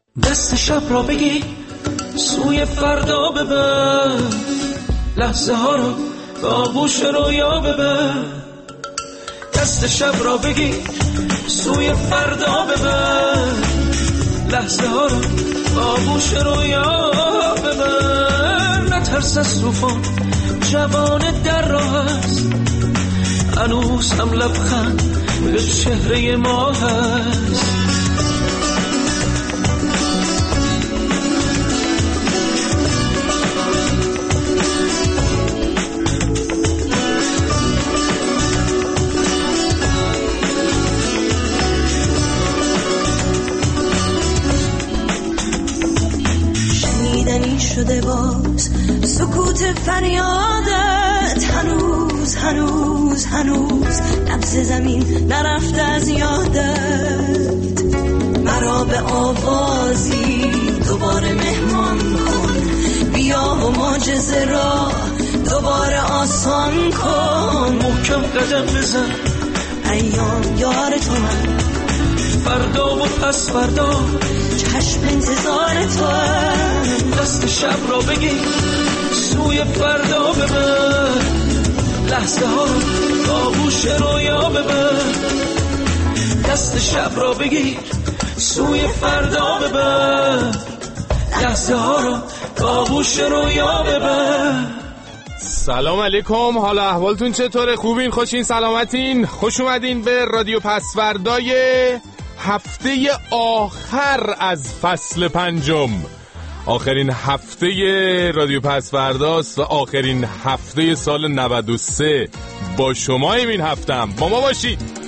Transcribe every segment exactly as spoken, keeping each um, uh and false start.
دست شب را بگی سوی فردا ببر، لحظه ها رو به آغوش رویا ببر. دست شب را بگی سوی فردا ببر، لحظه ها رو به آغوش رویا ببر. نترس از طوفان، جوان در راه است، هنوز هم لبخند به چهره ما هست. شده باز سکوت فریادت، هنوز هنوز هنوز نبض زمین نرفته از یادت. مرا به آوازی دوباره مهمان کن، بیا و معجزه را دوباره آسان کن. محکم قدم بزن، ایام یار تو من، فردا و پس فردا چشم انتظار تو هم. دست شب را بگی سوی فردا ببر، لحظه ها رو به آغوش رویا ببر. دست شب را بگیر سوی فردا ببر، لحظه ها رو به آغوش رویا ببر. سلام علیکم، حالا احوالتون چطوره؟ خوبین؟ خوشین؟ سلامتین؟ خوش اومدین به رادیو پسوردای هفته آخر از فصل پنجم. آخرین هفته رادیو پسورداست و آخرین هفته سال نود و سه. با شماییم این هفتم، با ما باشید.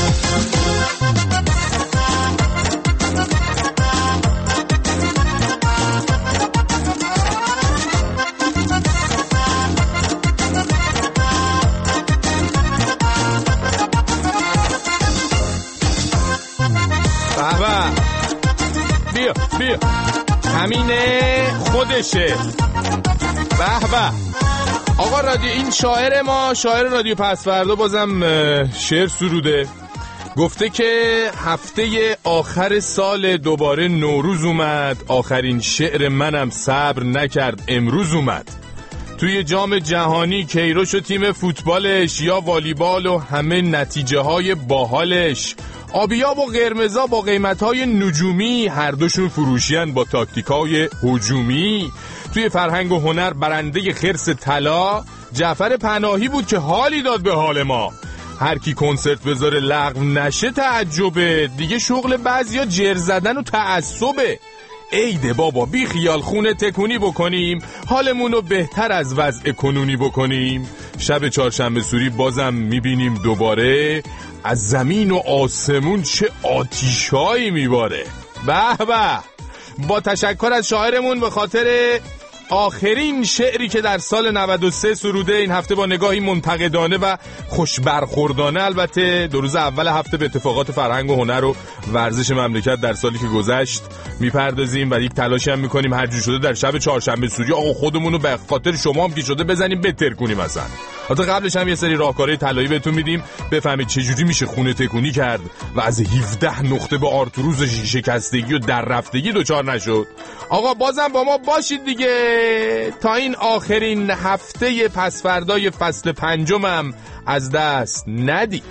بیا بیا همینه خودشه. به به آقا رادیو، این شاعر ما، شاعر رادیو پسوردا بازم شعر سروده. گفته که هفته آخر سال دوباره نوروز اومد، آخرین شعر منم صبر نکرد امروز اومد. توی جام جهانی کیروش و تیم فوتبالش، یا والیبال و همه نتیجه های باحالش، آبیاب و قرمزا با قیمت‌های نجومی، هر دوشون فروشیان با تاکتیک‌های هجومی. توی فرهنگ و هنر برنده خرس طلا جعفر پناهی بود که حالی داد به حال ما. هر کی کنسرت بذاره لغو نشه تعجبه، دیگه شغل بعضیا جر زدن و تعصبه. ایده بابا بی خیال خونه تکونی بکنیم، حالمونو بهتر از وضع کنونی بکنیم. شب چهارشنبه سوری بازم میبینیم دوباره، از زمین و آسمون چه آتیشایی میباره. به به، با تشکر از شاعرمون به خاطر آخرین شعری که در سال نود و سه سروده. این هفته با نگاهی منتقدانه و خوش برخوردانه البته دو روز اول هفته به اتفاقات فرهنگ و هنر و ورزش مملکت در سالی که گذشت میپردازیم و یک تلاشی هم میکنیم هر جور شده در شب چهارشنبه سوری آقا خودمونو به خاطر شما هم که شده بزنیم بتر کنیم. مثلا حتی قبلش هم یه سری راهکارهای طلایی بهتون میدیم بفهمید چه جوری میشه خونه تکونی کرد و از هفده نقطه به آرتروز شکستگی و در رفتگی دچار نشد. آقا بازم با ما باشید دیگه تا این آخرین هفته پسوردای فصل پنجمم از دست ندی.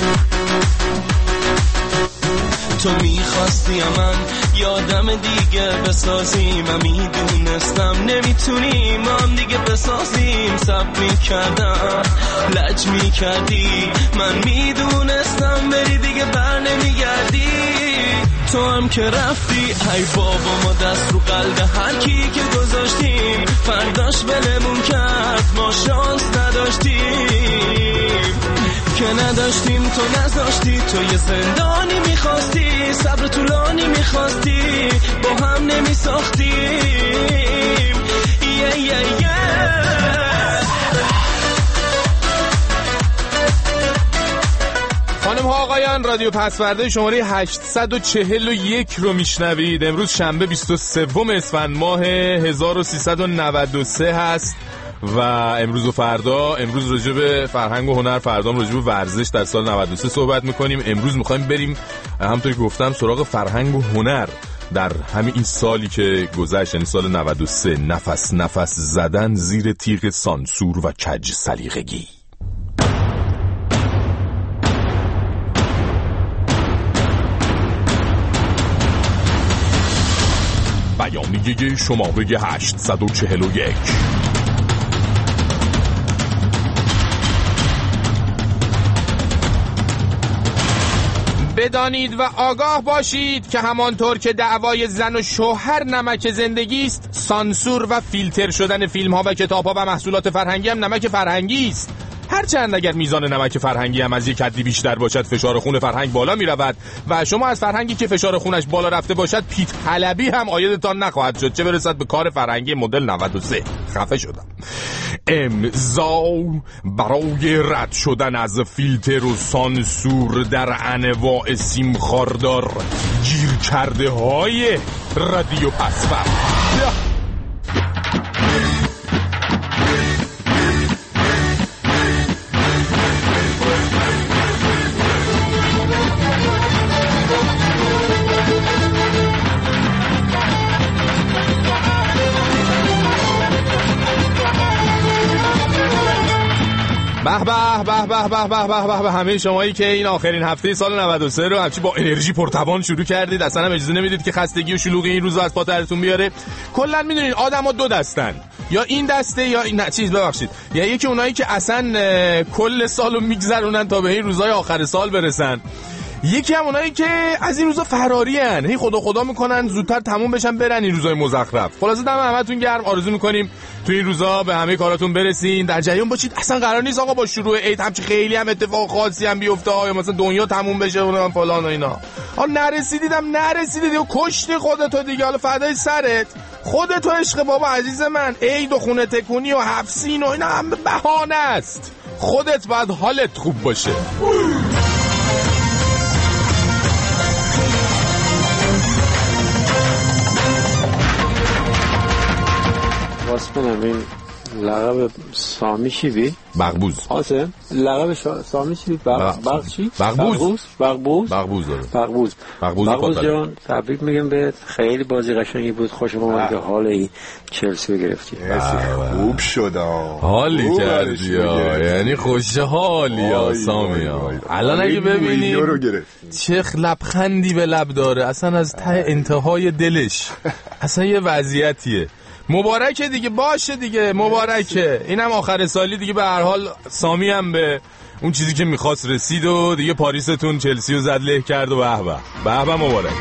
تو میخواستی من یادم دیگه بسازیم، من میدونستم نمیتونیم هم دیگه بسازیم. سب میکردم لج میکردی، من میدونستم بری دیگه بر نمیگردی. تو هم که رفتی ای بابا ما دست رو قلب هر کی که گذاشتیم، فرداش بلمون کرد ما شانس نداشتیم. که نداشتیم تو نذاشتی، تو یه زندانی میخواستی، صبر طولانی میخواستی، با هم نمیساختیم. یه یه یه خانم ها آقایان، رادیو پسورده شماره هشتصد و چهل و یک رو میشنوید. امروز شنبه بیست و سوم اسفند ماه هزار و سیصد و نود و سه هست و امروز و فردا، امروز راجع به فرهنگ و هنر، فردا راجع به ورزش در سال نود و سه صحبت میکنیم. امروز میخوایم بریم همونطور که گفتم سراغ فرهنگ و هنر در همین این سالی که گذشت، یعنی سال نود و سه، نفس نفس زدن زیر تیغ سانسور و کج سلیقگی. بیانیه شماره هشتصد و چهل و یک. بدانید و آگاه باشید که همانطور که دعوای زن و شوهر نمک زندگی است، سانسور و فیلتر شدن فیلم ها و کتاب ها و محصولات فرهنگی هم نمک فرهنگی است. هرچند اگر میزان نمک فرهنگی هم از یک حدی بیشتر باشد، فشار خون فرهنگ بالا می رود و شما از فرهنگی که فشار خونش بالا رفته باشد پیت حلبی هم عایدتان نخواهد شد، چه برسد به کار فرهنگی مدل نود و سه. خفه شدم. امضا برای رد شدن از فیلتر و سانسور در انواع سیم خاردار گیر کرده های رادیو پسورد. به به به به به به به به به همه شمایی که این آخرین هفته سال نود و سه رو همچی با انرژی پرتوان شروع کردید، اصلا هم اجازه نمیدید که خستگی و شلوغی این روزا از پاترتون بیاره. کلا میدونید آدما دو دستن، یا این دسته یا این چیز ببخشید یا یکی اونایی که اصلا کل سالو میگذرونن تا به این روزای آخر سال برسن، یکی هم اونایی که از این روزا فراری ان، هی خدا خدا میکنن زودتر تموم بشن برن این روزای مزخرف. خلاصه دم همتون گرم، آرزو میکنیم تو این روزا به همه کاراتون برسین، در جریان باشید. اصلا قرار نیست آقا با شروع عید همچی خیلی هم اتفاق خاصی هم بیفته، یا مثلا دنیا تموم بشه و فلان و اینا. ها نرسیدیدم نرسیدید و کشتی خودتو دیگه، حالا فدای سرت، خودتو عشق بابا عزیز من. عید و خونه تکونی و حفسین و اینا هم بهانه است، خودت باید حالت خوب باشه. واسمنم این لقب سامی چی بی؟ بغبوز. آسه لقب شا... سامی چی بی؟ بغ... بغ چی؟ بغبوز. بغبوز. بغبوز داره. بغبوز. بغبوز, بغبوز جان تبریک میگم بهت، خیلی بازی قشنگی بود، خوشم اومد که حال این چلسی رو گرفتی. خوب شد. حالی کردی ها، یعنی خوشحالی ها سامی ها. الان اگه ببینی چه لبخندی به لب داره، اصلا از ته انتهای دلش، اصلا یه وضعیتیه. مبارکه دیگه، باشه دیگه، مبارکه. اینم آخر سالی دیگه، به هر حال سامی هم به اون چیزی که میخواست رسید و دیگه پاریستون چلسی رو زد له کرد و به به به به مبارک.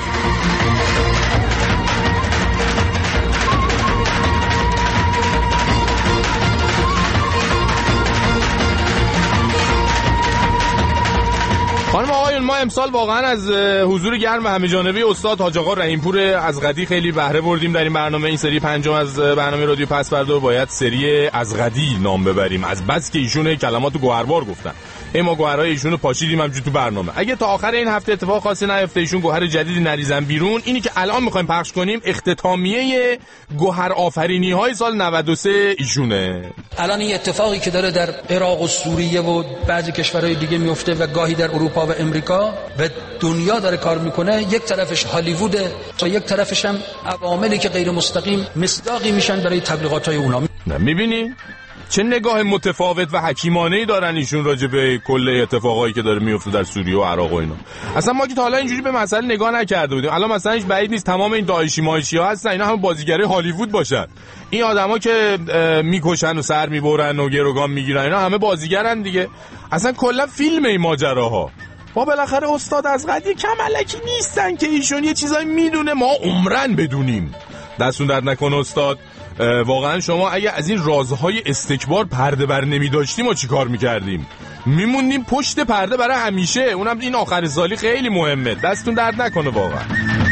خانم آقایون، ما امسال واقعا از حضور گرم و همه‌جانبه استاد حاج آقا رحیمپور از قدی خیلی بهره بردیم در این برنامه. این سری پنجم از برنامه رادیو پسورد باید سری از قدی نام ببریم، از بس که ایشون کلماتو گوهربار گفتن. اما گوهرهای ایشونو پاشیدیم همجوری تو برنامه. اگه تا آخر این هفته اتفاق خاصی نیفته، ایشون گوهر جدیدی نریزن بیرون، اینی که الان میخوایم پخش کنیم اختتامیه گوهر آفرینی های سال نود و سه ایشونه. الان این اتفاقی که داره در عراق و سوریه و بعضی کشورهای دیگه میفته و گاهی در اروپا و امریکا و دنیا داره کار میکنه، یک طرفش هالیووده تا یک طرفش هم عواملی که غیر مستقیم مصداقی میشن برای تبلیغات‌های اونا. میبینی چه نگاه متفاوت و حکیمانه‌ای دارن ایشون راجع به کل اتفاقایی که داره میفته در سوریه و عراق و اینا. اصلا ما که تا حالا اینجوری به مسئله نگاه نکرده بودیم. الان مثلا هیچ بعید نیست تمام این داعشی مایشی‌ها هستن، اینا هم بازیگرای هالیوود باشن. این آدما که میکشن و سر میبرن و گروگان میگیرن، اینا همه بازیگرن دیگه. اصلا کلا فیلم این ماجراها. ما بالاخره استاد از قدی کم الکی نیستن که ایشون یه چیزایی میدونه ما عمرن بدونیم. دستون درد نکنه استاد. واقعا شما اگه از این رازهای استکبار پرده بر نمی داشتیم ما چی کار میکردیم؟ میموندیم پشت پرده برای همیشه. اونم این آخر سالی خیلی مهمه. دستون درد نکنه واقعا.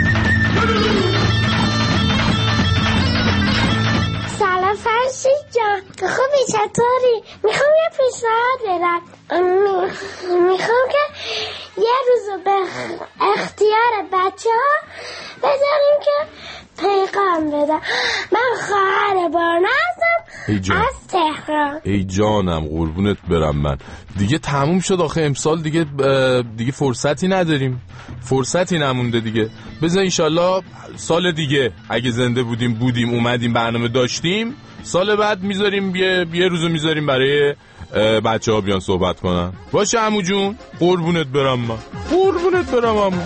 سلام فرشید جان، خوبی چطوری؟ میخوام یه پیشنهاد بدم. میخوام که یه روزو به اختیار بچه ها بذاریم که پیغام بدم. من خواهر بارنا هستم، ای جان. از تهران. ای جانم قربونت برم من. دیگه تموم شد آخه امسال دیگه دیگه فرصتی نداریم، فرصتی نمونده دیگه. بذار انشالله سال دیگه اگه زنده بودیم بودیم اومدیم برنامه داشتیم، سال بعد میذاریم یه یه روزو میذاریم برای بچه ها بیان صحبت کنن. باشه عمو جون، قربونت برم من، قربونت برم عمو.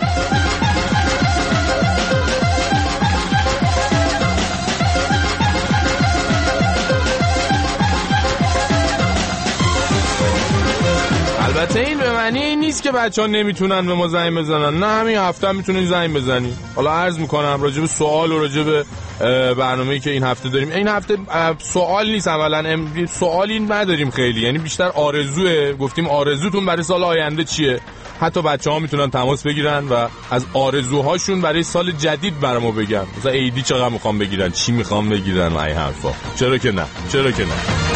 البته این به معنی این نیست که بچه ها نمیتونن به ما زنگ بزنن، نه همین هفته هم میتونین زنگ بزنین. حالا عرض میکنم راجب سوال و راجب برنامه‌ای که این هفته داریم، این هفته سوال نیست، اولا سوالی نداریم خیلی، یعنی بیشتر آرزوه. گفتیم آرزوتون برای سال آینده چیه، حتی بچه ها میتونن تماس بگیرن و از آرزوهاشون برای سال جدید برای ما بگن. مثلا عیدی چقدر میخوام بگیرن، چی میخوام بگیرن و این حرفا. چرا که نه، چرا که نه.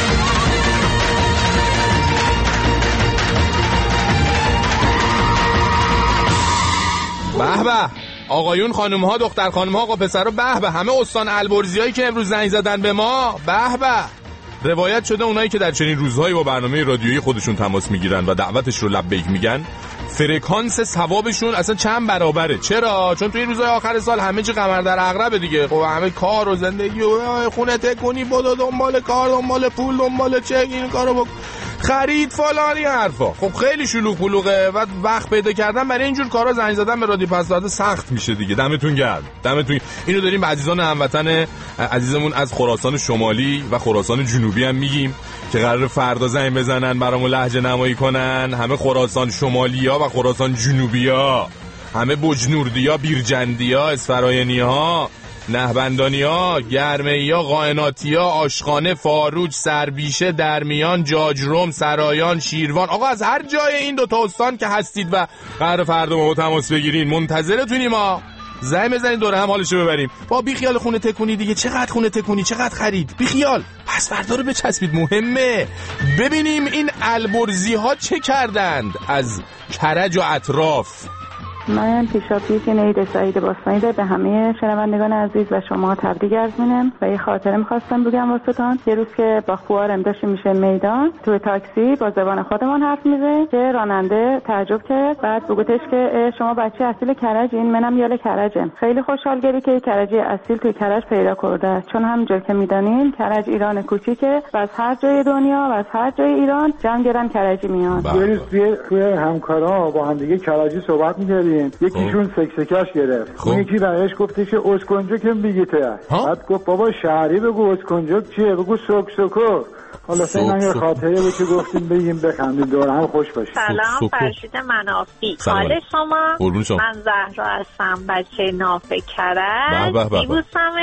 به به آقایون خانم ها دختر خانم ها آقا پسر ها، به به همه استان البرزی هایی که امروز زنگ زدن به ما، به به. روایت شده اونایی که در چنین روزهایی با برنامه رادیویی خودشون تماس میگیرن و دعوتش رو لبیک میگن، فرکانس ثوابشون اصلا چند برابره. چرا؟ چون توی روزهای آخر سال همه چی قمر در عقربه دیگه. خب همه کار و زندگی و خونه تکونی، بدو دنبال کار، دنبال پول، دنبال چک، این کارو بکن، خرید فلانی حرفا. خب خیلی شلوغ پلوغه و وقت پیدا کردن برای اینجور کارا زنگ زدن به رادیو پسورد سخت میشه دیگه. دمتون گرم، دمتون. اینو داریم به عزیزان هموطن عزیزمون از خراسان شمالی و خراسان جنوبی هم میگیم که قرار فردا زنگ بزنن برامون لهجه نمایی کنن. همه خراسان شمالیا و خراسان جنوبیا، همه بجنوردیا، بیرجندیا، اسفراینی‌ها، نهبندانیا، گرمه‌یا، قائناتیا، آشخانه، فاروج، سربیشه، درمیان، جاجرم، سرایان، شیروان. آقا از هر جای این دو تا استان که هستید و قرار فردا با ما تماس بگیرین، منتظرتونیم. ما زنگ بزنید دوره هم حالشو ببریم. با بی خیال خونه تکونی دیگه، چقدر خونه تکونی، چقدر خرید، بی خیال. پس فردا رو بچسبید، مهمه. ببینیم این البرزی ها چه کردند از کرج و اطراف. من پیشاپی جنید سعید باستانی به همه شنوندگان عزیز و شما تبریک عرض می‌کنم و یه خاطره می‌خواستم بگم واسهتون. یه روز که با خوارم داشتیم میشه میدان، توی تاکسی با زبان خودمون حرف میزه که راننده تعجب کرد، بعد بگوتش که شما بچه اصیل کرجین، منم یال کرجم. خیلی خوشحال گری که کرجی اصیل توی کرج پیدا کرده، چون همونجور که میدانیم کرج ایران کوچیکه و از هر جای دنیا و از هر جای ایران جمع گرن کرجی میاد. یه روز توی همکارا با هم دیگه کرجی صحبت می‌کردیم، یکیشون سکسکاش گرفت، اون یکی برایش گفتش که اسکنجک هم بگیته، بعد گفت بابا شهری بگو اسکنجک چیه، بگو سوک سوکو. حالا سینا یه خاطره به که گفتیم بگیم بخندیم دور هم خوش باشیم. سلام فرشید منافی، حال شما؟ من زهرا هستم، بچه نافه کرج، دیبوسم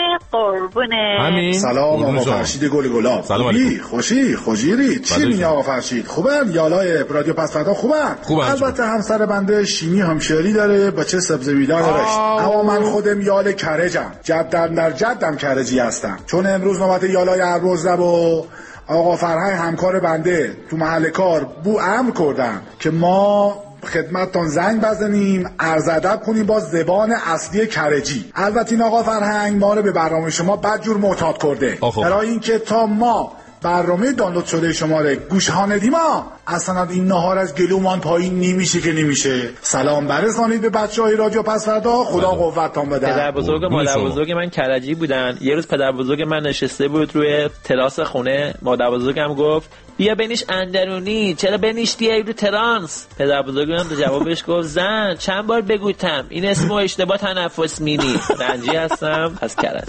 قربونه. سلام آقا فرشید گل گلاب، خوبی خوشی خوشیری چی میگی آقا فرشید؟ خوبن یالای رادیو پسورد خوبن؟ البته همسر بنده شیمی همشهری داره، بچه سبز میدان رشت، اما من خودم یال کرجم، جدم در جدم کرجی هستم، چون امروز نوبت یالای اربوزرب و آقا فرهنگ همکار بنده تو محل کار بو امر کردن که ما خدمتتون زنگ بزنیم، عرض ادب کنیم با زبان اصلی کرجی. البته این آقا فرهنگ ما رو به برنامه شما بدجور معتاد کرده، برای اینکه تا ما برنامه دانلود شده شما رو گوش ها ندیم اصلا این نهار از گلومان پایین نمیشه که نمیشه. سلام برسانید به بچه های رادیو پسوردا، خدا قوتتان بده. پدر بزرگ و مادر بزرگ من کرجی بودن. یه روز پدر بزرگ من نشسته بود روی تراس خونه، مادر بزرگم گفت بیا بنیش اندرونی، چرا بنیشتی رو ترانس؟ پدر بزرگم به جوابش گفت زن چند بار بگوتم این اسمو اشتباه تنفس مینی. رنجی هستم از کرج.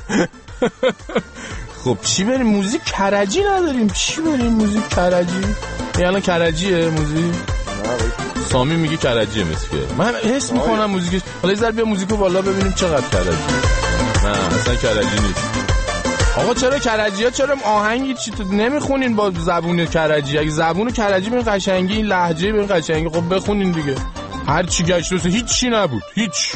خب چی بریم موزیک کرجی نداریم؟ چی بریم موزیک کرجی؟ یعنی کرجیه موزیک؟ سامی میگه کرجیه مسکه. من حس میکنم موزیکش. حالا یه ذره بیا موزیکو بالا ببینیم چقدر کرجی. نه اصلا کرجی نیست. آقا چرا کرجی‌ها چرا آهنگی چی تو نمیخونین با زبون کرجی؟ اگه زبون کرجی به قشنگی، این لهجه به قشنگی خب بخونین دیگه. هر چی گشت روسه هیچ چی نبود. هیچ.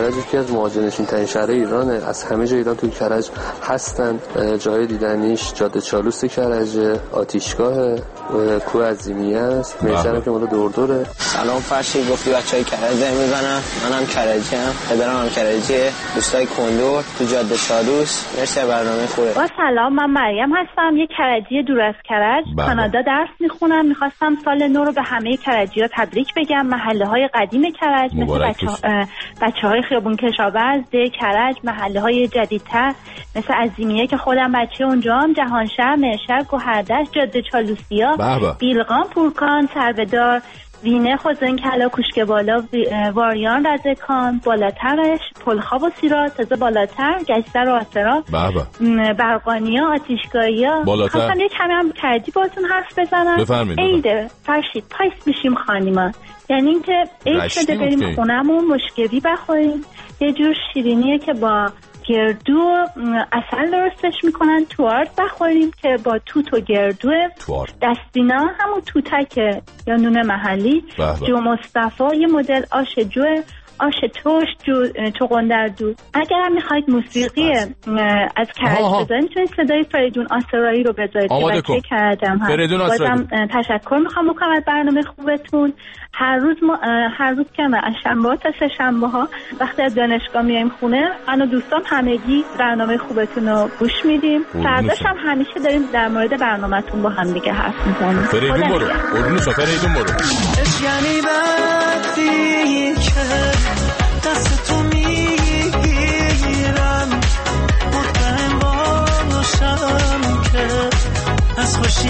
کرج یکی از مهاجرنشین ترین شهر ایرانه. از همه جای ایران تو کرج هستن. جای دیدنیش جاده چالوس کرج، آتیشگاه، کوه عظیمی است، میشن که مال دور دوره. سلام فرشی، گفتی بچهای کرج میزنن، منم کرجی ام، پدرم هم کرجیه، دوستای کندور تو جاده چالوس. مرسی برنامه خوبه. با سلام، من مریم هستم، یه کرجی دور از کرج، کانادا درس میخونم. میخواستم سال نو رو به همه کرجی‌ها تبریک بگم. محله های قدیم کرج مثل بچه, بچه های خیابون کشاورز، ده کرج، محله های جدیدتر مثل عظیمیه که خودم بچه اونجام، جهانشهر، مرشهر، گوهردشت، جاده چالوسیا، بیلقان، پورکان، سربدار، وینه، خوزن کلا، کوشک بالا، واریان، رزکان، بالاترش، پلخاب و سیرات، تازه بالاتر، گشتر و آسرا، برقانیا، آتیشگاهیا. خواستم یه کمی هم کردی باتون حرف بزنم. بفرمید. عیده فرشید پایس میشیم خانیما، یعنی این که عید شده بریم خونمون مشکوی بخوریم. یه جور شیرینیه که با گردو اصل درستش میکنن، توارد بخوریم که با توت و گردو. دستینا همون توتکه یا نون محلی. جو مصطفی یه مدل آش جوه، آش ترش، چغندردو. اگر هم میخواید موسیقی از کرج بذارید میتونید صدای فریدون آسرایی رو بذارید که بچه کردم هم. بازم تشکر میخوام بکنم از برنامه خوبتون. هر روز ما هر روز که از شنبه تا سه شنبه ها وقتی از دانشگاه میایم خونه، من و دوستام همگی برنامه خوبتون رو گوش میدیم. فرداش هم همیشه داریم در مورد برنامه‌تون با هم دیگه حرف میزنیم. فریدون برو قربون شما. فریدون برو. یعنی وقتی که دست تو میگیرم، مطمئن باشم که از خوشی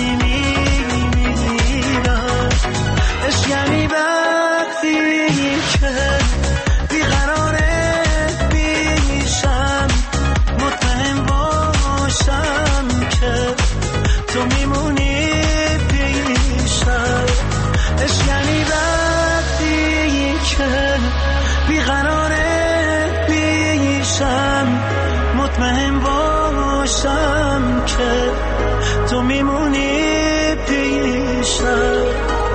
میمیرم. اش یعنی وقتی که بیقراره میشم، مطمئن باشم که تو میمونی پیشم. اش یعنی وقتی که بیقراره میشم، مطمئن باشم که تو میمونی پیشم.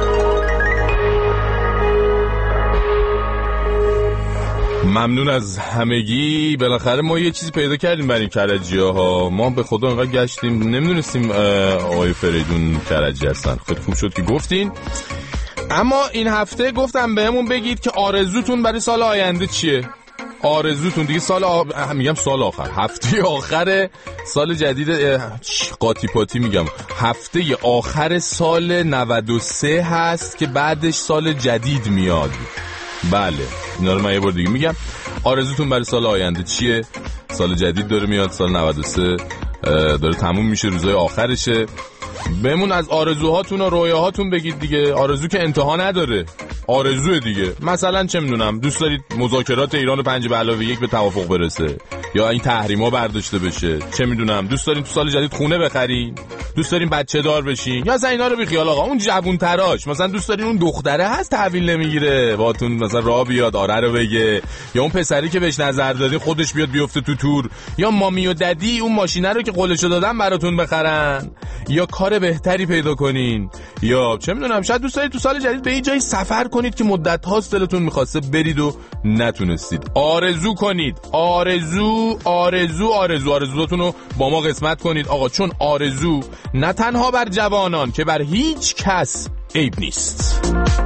ممنون از همگی. بالاخره ما یه چیزی پیدا کردیم برای کرجی‌ها ها. ما به خدا انقدر گشتیم نمیدونستیم آقای فریدون کرجی هستن. خیلی خوب شد که گفتین. اما این هفته گفتم بهمون بگید که آرزوتون برای سال آینده چیه؟ آرزوتون دیگه سال آ... میگم سال آخر، هفته آخر سال جدید، قاطی پاتی میگم، هفته آخر سال نود و سه هست که بعدش سال جدید میاد. بله اینا رو من یه بار دیگه میگم. آرزوتون برای سال آینده چیه؟ سال جدید داره میاد، سال نود و سه داره تموم میشه، روزهای آخرشه. بهمون از آرزوهاتون و رویاهاتون بگید دیگه. آرزو که انتها نداره، آرزوه دیگه. مثلا چه میدونم دوست دارید مذاکرات ایران پنج به علاوه یک به توافق برسه، یا این تحریما برداشته بشه. چه میدونم دوست دارین تو سال جدید خونه بخرین، دوست دارین بچه دار بشین، یا مثلا اینا رو بی خیال آقا. اون جوون تراش مثلا دوست دارین اون دختره هست تحویل نمیگیره باهاتون مثلا راه بیاد آره رو بگه، یا اون پسری که بهش نظر دادین خودش بیاد بیفته تو تور، یا مامی و ددی اون ماشینه رو که قولشو دادن براتون بخرن، یا کار بهتری پیدا کنین، یا چه میدونم شاید دوست دارید تو سال جدید به یه جایی سفر کنید که مدت هاست دلتون میخواسته برید و نتونستید. آرزو کنید، آرزو آرزو آرزو آرزوتون رو با ما قسمت کنید آقا، چون آرزو نه تنها بر جوانان که بر هیچ کس عیب نیست.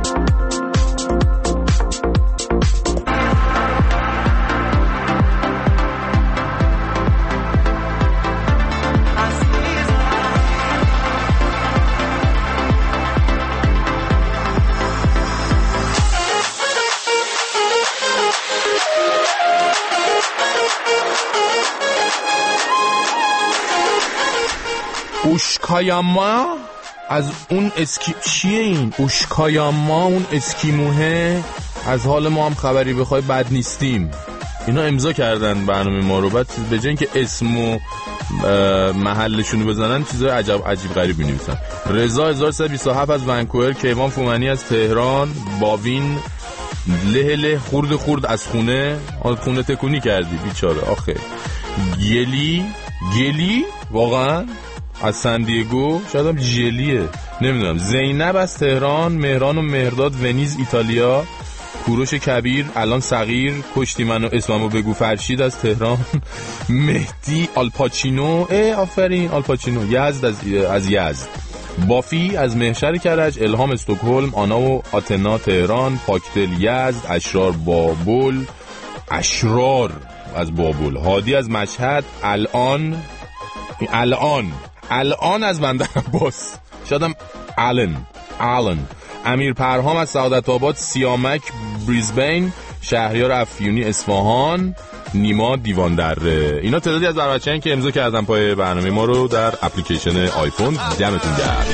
اوشکایاما از اون اسکی چیه این؟ اوشکایاما اون اسکیموه از حال ما هم خبری بخوای بد نیستیم. اینا امضا کردن برنامه ما رو، بعد به جای اینکه اسم و محلشونو بزنن چیزای عجب عجیب غریب می‌نویسن. رضا هزار و سیصد و بیست و هفت از ونکوور، کیوان فومنی از تهران، باوین له له خورد خورد از خونه، خونه تکونی کردی بیچاره آخه. گلی گلی واقعا از سندیگو، شاید هم جلیه نمیدونم. زینب از تهران، مهران و مهرداد ونیز ایتالیا، کوروش کبیر الان صغیر کشتی منو اسممو بگو فرشید از تهران. مهدی آلپاچینو اه آفرین آلپاچینو یزد از از یزد. بافی از محشر کرج. الهام استکهلم. آنا و آتنا تهران. پاکدل یزد. اشرار بابل اشرار از بابل. هادی از مشهد. الان الان الان از بندر عباس. شادم آلن آلن. امیر پرهام از سعادت آباد. سیامک بریزبین. شهریار افیونی اصفهان. نیما دیوان دره. اینا تعدادی از بچه‌هایی که امضا کردن پای برنامه ما رو در اپلیکیشن آیفون. دمتون گرم.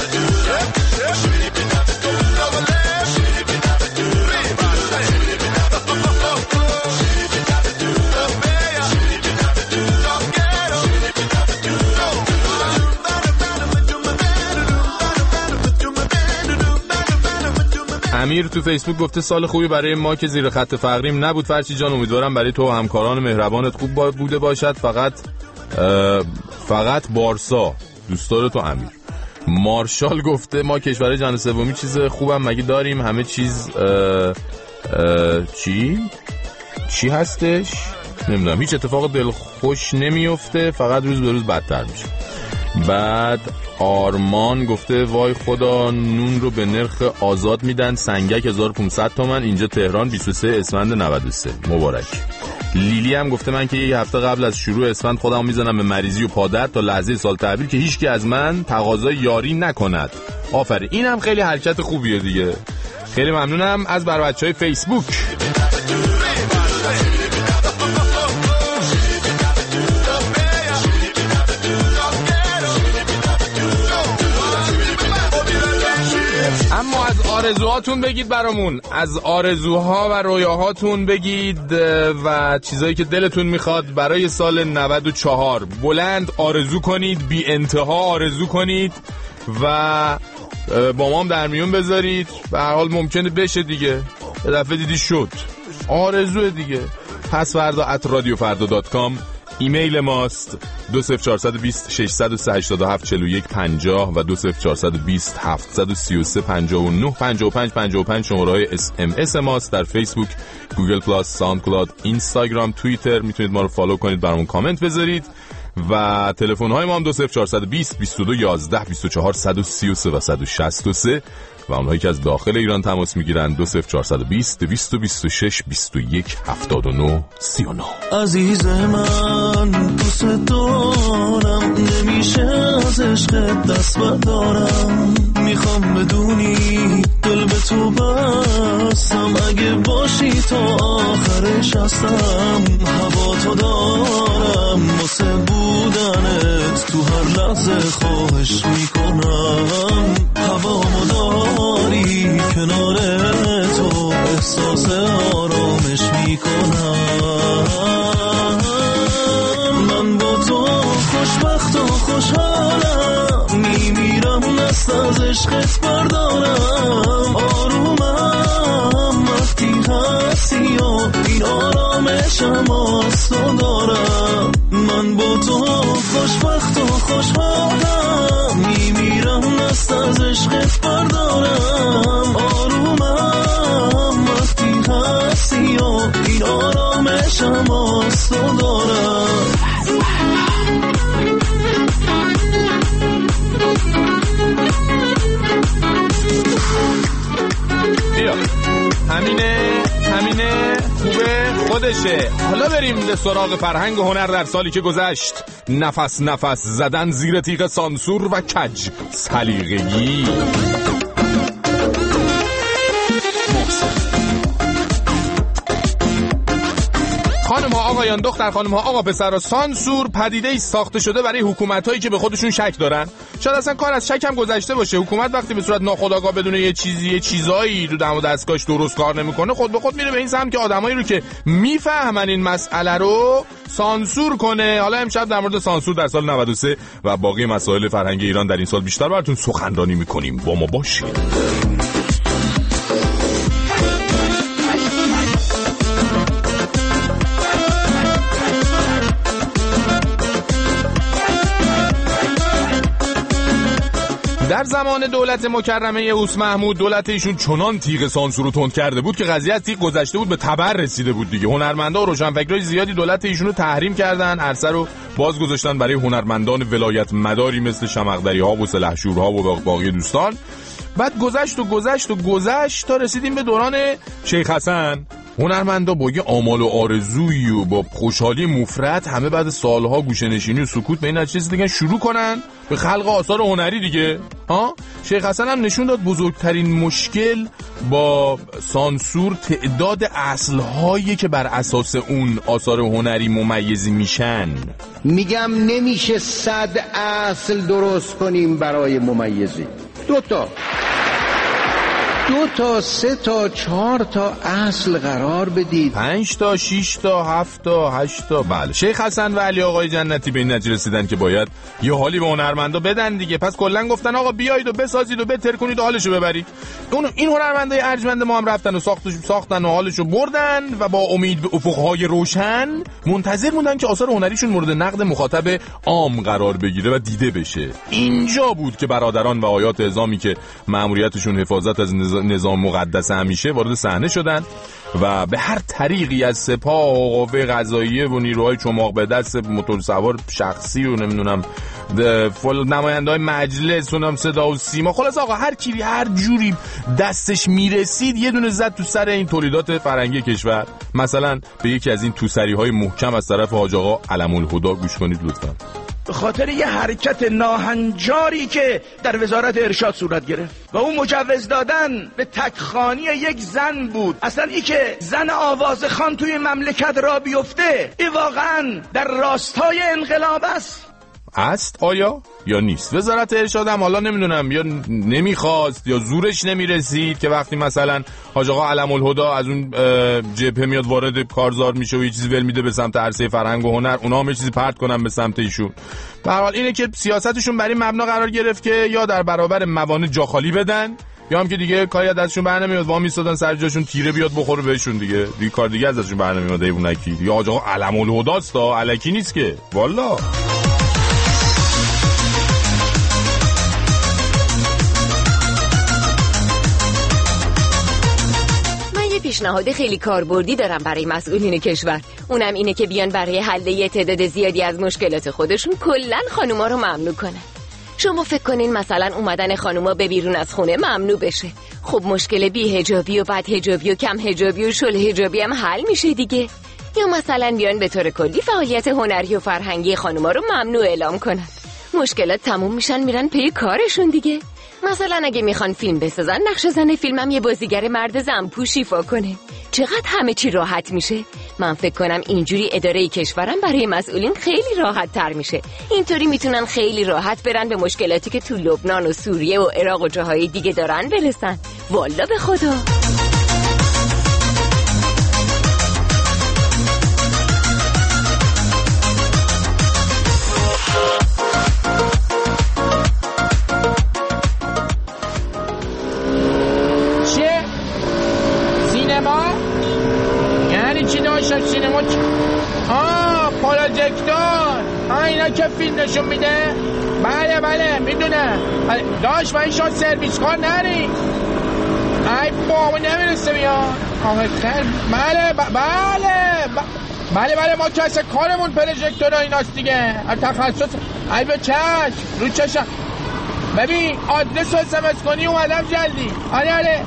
امیر تو فیسبوک گفته سال خوبی برای ما که زیر خط فقریم نبود فرشی جان. امیدوارم برای تو و همکاران مهربانت خوب بوده باشد. فقط فقط بارسا دوستدار تو امیر. مارشال گفته ما کشور جهان سومی چیز خوبم مگه داریم؟ همه چیز اه اه چی؟ چی هستش؟ نمیدونم. هیچ اتفاق دلخوش نمیفته، فقط روز به روز بدتر میشه. بعد آرمان گفته وای خدا نون رو به نرخ آزاد میدن. سنگک هزار و پانصد تومان. اینجا تهران بیست و سه اسفند نود و سه. مبارک. لیلی هم گفته من که یک هفته قبل از شروع اسفند خودمو میزنم به مریضی و پادر تا لحظه سال تحویل که هیچکی از من تقاضای یاری نکند. آفرین. این هم خیلی حرکت خوبیه دیگه. خیلی ممنونم از بر بچهای فیسبوک. اما از آرزوهاتون بگید برامون. از آرزوها و رویاهاتون بگید و چیزایی که دلتون میخواد برای سال نود و چهار. بلند آرزو کنید، بی انتها آرزو کنید و با ما هم در میون بذارید. به هر حال ممکنه بشه دیگه. یه دفعه دیدی شد. آرزوه دیگه. پس فردا ات رادیو فردا دات کام ایمیل ماست. دو صفر چهار دو صفر شش صفر سه هشت هفت چهار یک پنجاه و دو صفر چهار دو صفر هفت سه سه پنجاه و نه پنجاه و پنج پنجاه و پنج شماره های اس ام اس ماست. در فیسبوک، گوگل پلاس، ساوند کلاود، اینستاگرام، توییتر میتونید ما رو فالو کنید، برامون کامنت بذارید و تلفن های ما هم دو صفر چهار دو صفر بیست بیست و دو یازده بیست و چهار صد و سی و سه و صد و شصت و سه و اونهایی که از داخل ایران تماس میگیرن دو صفر چهار دو صفر دویست و بیست و شش بیست و یک هفتاد و نه سی و نه. عزیز من دوست دارم نمیشه از عشق دست بردارم. میخوام بدونی دل به تو بستم اگه باشی تا آخرش هستم. هوا تو دارم واسه بودنت تو هر لحظه خواهش میکنم. هوا مداری کنار تو احساس آرامش میکنم. من با تو خوشبخت و خوشحالم میمیرم دست از عشقت بردارم. آرومم وقتی هستی و این آرامشم از تو دارم. من با تو خوشبخت و خوشحالم میمیرم دست از عشقت بردارم. آرومم وقتی هستی و این آرامشم از تو دارم. بیا همینه همینه خوبه خودشه. حالا بریم به سراغ فرهنگ و هنر در سالی که گذشت. نفس نفس زدن زیر تیغ سانسور و کج سلیقگی. خانم ها آقایان، دختر خانم ها آقا پسر، سانسور پدیده‌ای ساخته شده برای حکومتایی که به خودشون شک دارن. شاید اصلا کار از شک هم گذشته باشه. حکومت وقتی به صورت ناخودآگاه بدون یه چیزی یه چیزایی تو دم و دستگاهش درست کار نمیکنه، خود به خود میره به این سمت که آدمایی رو که میفهمن این مسئله رو سانسور کنه. حالا امشب در مورد سانسور در سال نود و سه و باقی مسائل فرهنگ ایران در این سال بیشتر براتون سخنرانی میکنیم. با ما باشید. در زمان دولت مکرمه اوس محمود، دولت ایشون چنان تیغ سانسور رو تند کرده بود که قضیه از تیغ گذشته بود به تبر رسیده بود دیگه. هنرمندا و روشنفکرای زیادی دولت ایشون رو تحریم کردن، عرصه رو باز گذاشتن برای هنرمندان ولایت مداری مثل شمقدری ها و سلحشورها و باقی دوستان. بعد گذشت و گذشت و گذشت تا رسیدیم به دوران شیخ حسن. هنرمندا با یه آمال و آرزویی و با خوشحالی مفرط همه بعد سالها گوشه‌نشینی و سکوت به این نتیجه دیگه شروع کنن به خلق آثار هنری دیگه. ها شیخ حسن هم نشون داد بزرگترین مشکل با سانسور تعداد اصل‌هایی که بر اساس اون آثار هنری ممیزی میشن. میگم نمیشه صد اصل درست کنیم برای ممیزی. دو تا دو تا سه تا چهار تا اصل قرار بدید، پنج تا شش تا هفت تا هشت تا. بله شیخ حسن و علی آقای جنتی به این نتیجه رسیدن که باید یه حالی به هنرمندا بدن دیگه. پس کلا گفتن آقا بیایید و بسازید و بهتر کنید و حالشو ببرید. اون این هنرمندای ارجمند ما هم رفتن و ساختش ساختن و حالشو بردن و با امید به افقهای روشن منتظر موندن که آثار هنریشون مورد نقد مخاطب عام قرار بگیره و دیده بشه. اینجا بود که برادران و آیات اعظامی که مأموریتشون حفاظت از نظام مقدس همیشه وارد صحنه شدن و به هر طریقی از سپاه و قوه قضاییه و نیروهای چماق به دست موتور سوار شخصی و نمیدونم نماینده‌های مجلس و صدا و سیما، خلاص آقا هر کی هر جوری دستش میرسید یه دونه زد تو سر این تولیدات فرنگی کشور. مثلا به یکی از این توسری‌های محکم از طرف حاج آقا علم الهدی گوش کنید لطفا. به خاطر یه حرکت ناهنجاری که در وزارت ارشاد صورت گرفت و اون مجوز دادن به تکخانی یک زن بود. اصلا ای که زن آوازخوان توی مملکت را بیفته این واقعا در راستای انقلاب است. است آیا یا نیست؟ وزارت ارشاد هم حالا نمیدونم یا نمیخواست یا زورش نمیرسید که وقتی مثلا حاج آقا علم الهدی از اون جبهه میاد وارد کارزار میشه و یه چیزی ول میده به سمت عرصه فرهنگ و هنر، اونا هم یه چیزی پرت کنن به سمت ایشون. به هر حال اینه که سیاستشون برای مبنا قرار گرفت که یا در برابر موانع جا خالی بدن یا هم که دیگه کاری از دستشون برنمیاد، وا میستادن سر جاشون تیره بیاد بخوره بهشون دیگه. دیگه کار دیگه ازشون برنمیاد. ایونکی یا حاج آقا علم الهدی است تا الکی نیست که والله. پیشنهاد خیلی کاربردی دارم برای مسئولین کشور، اونم اینه که بیان برای حل یه تعداد زیادی از مشکلات خودشون کلن خانوما رو ممنوع کنن. شما فکر کنین مثلا اومدن خانوما به بیرون از خونه ممنوع بشه، خب مشکل بی حجابی و بد حجابی و کم حجابی و شل حجابی هم حل میشه دیگه. یا مثلا بیان به طور کلی فعالیت هنری و فرهنگی خانوما رو ممنوع اعلام کنن، مشکلات تموم میشن میرن پی کارشون دیگه. مثلا اگه میخوان فیلم بسازن نقش زن فیلمم یه بازیگر مرد زنپوش ایفا کنه، چقدر همه چی راحت میشه. من فکر کنم اینجوری اداره کشورم برای مسئولین خیلی راحت تر میشه. اینطوری میتونن خیلی راحت برن به مشکلاتی که تو لبنان و سوریه و عراق و جاهای دیگه دارن برسن. والا به خدا. سینما چ... آه پروژکتور، آه اینا که فیلم نشون میده. بله بله میدونه داشت و این شاد سرویس کار نری ای بابا نمیرسه بیان. آه خیلی بله ب... بله ب... بله بله ما که اصلا کارمون پروژکتور ایناست دیگه، تخصص. ای به چشم رو چشم. ببین آدرس رو اس ام اس کنی اومدم جلدی. آره آره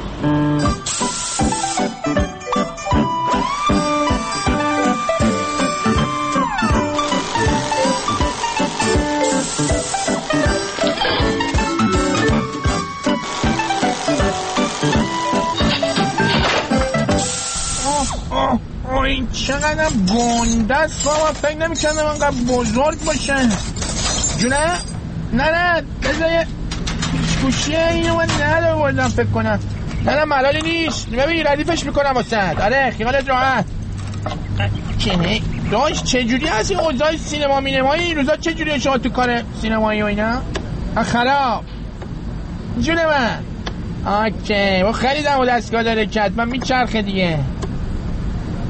این چقدر گنده است بابا، فکر نمی کردم انقدر بزرگ باشه. جونه؟ نه نه بذار یه پیچکوشیه اینو من نده بردم فکر کنم. نه نه ملالی نیست، ببین ردیفش میکنم واسه. آره خیالت راحت. چه داشت چجوری هست این اوضاع سینما مینمایی این روزا؟ چجوری شما تو کار سینمایی و اینا؟ خراب جونه من. آکه با خریدم و دستگاه داره کت من میچرخه دیگه.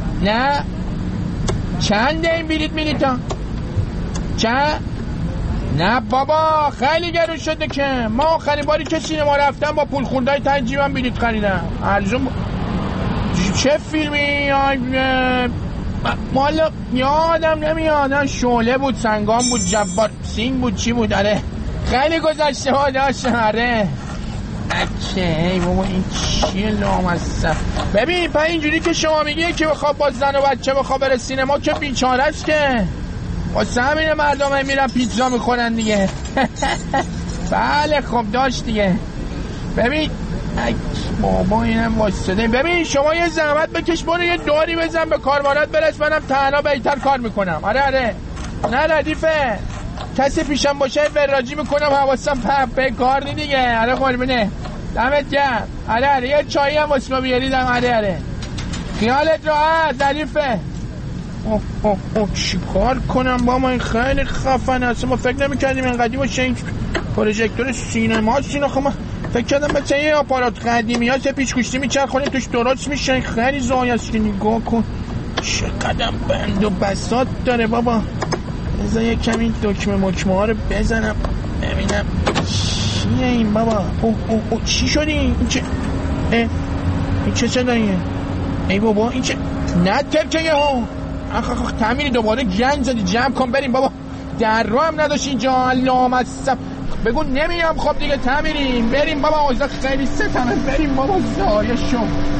نه چنده این بلیت میلیتا؟ چند؟ نه بابا خیلی گرون شده که ما آخرین باری که سینما رفتم با پول خوندای تنجیبم بلیط خریدم. ارزون چه فیلمی؟ مالا یادم نمیاد. شعله بود، سنگام بود، جبار سینگ بود، چی بود؟ آره خیلی گذشته ها داشت. آره اچه ای بابا این چیه لامصب. ببین پا اینجوری که شما میگی که بخواب با زن و بچه بخواب بره سینما که بیچاره است که واسه همین مردم میرن پیتزا میخورن دیگه. بله خب داشت دیگه. ببین ای بابا اینم واسطه. ببین شما یه زحمت بکش برو یه دوری بزن به کاربارات برس، منم تنها بهتر کار میکنم. آره آره نه ردیفه کسی پیشم باشه وراجی میکنم حواسم پپ به کار نی دیگه. آره قربونه دمت گرم. آره آره یه چایی هم واسه ما بیاریدم. آره آره خیالت راحت ردیفه. اوه اوه اوه چی کار کنم با ما؟ این خیلی خفنه اصلا ما فکر نمیکردیم اینقدی باشه این پروژکتور سینما سینا. خب من فکر کردم بچه یه آپارات قدیمی ها پیچ گوشتی میچرخونه توش درست میشه. خیلی زای است که نگاه کن چقدر بند و بساط داره بابا. بذار یک کمی دکمه مکمه ها رو بزنم ببینم چیه این بابا. اوه اوه اوه چی شدی؟ این چه این چه صداییه؟ ای بابا این چه نه ترکه یه ها. اخ اخ تعمیری دوباره جنگ زدی. جمع کن بریم بابا. در رو هم نداشت اینجا لامصب. بگو نمیام. خب دیگه تعمیریم بریم بابا. اوضاع خیلی ستمه بریم بابا. زایه شو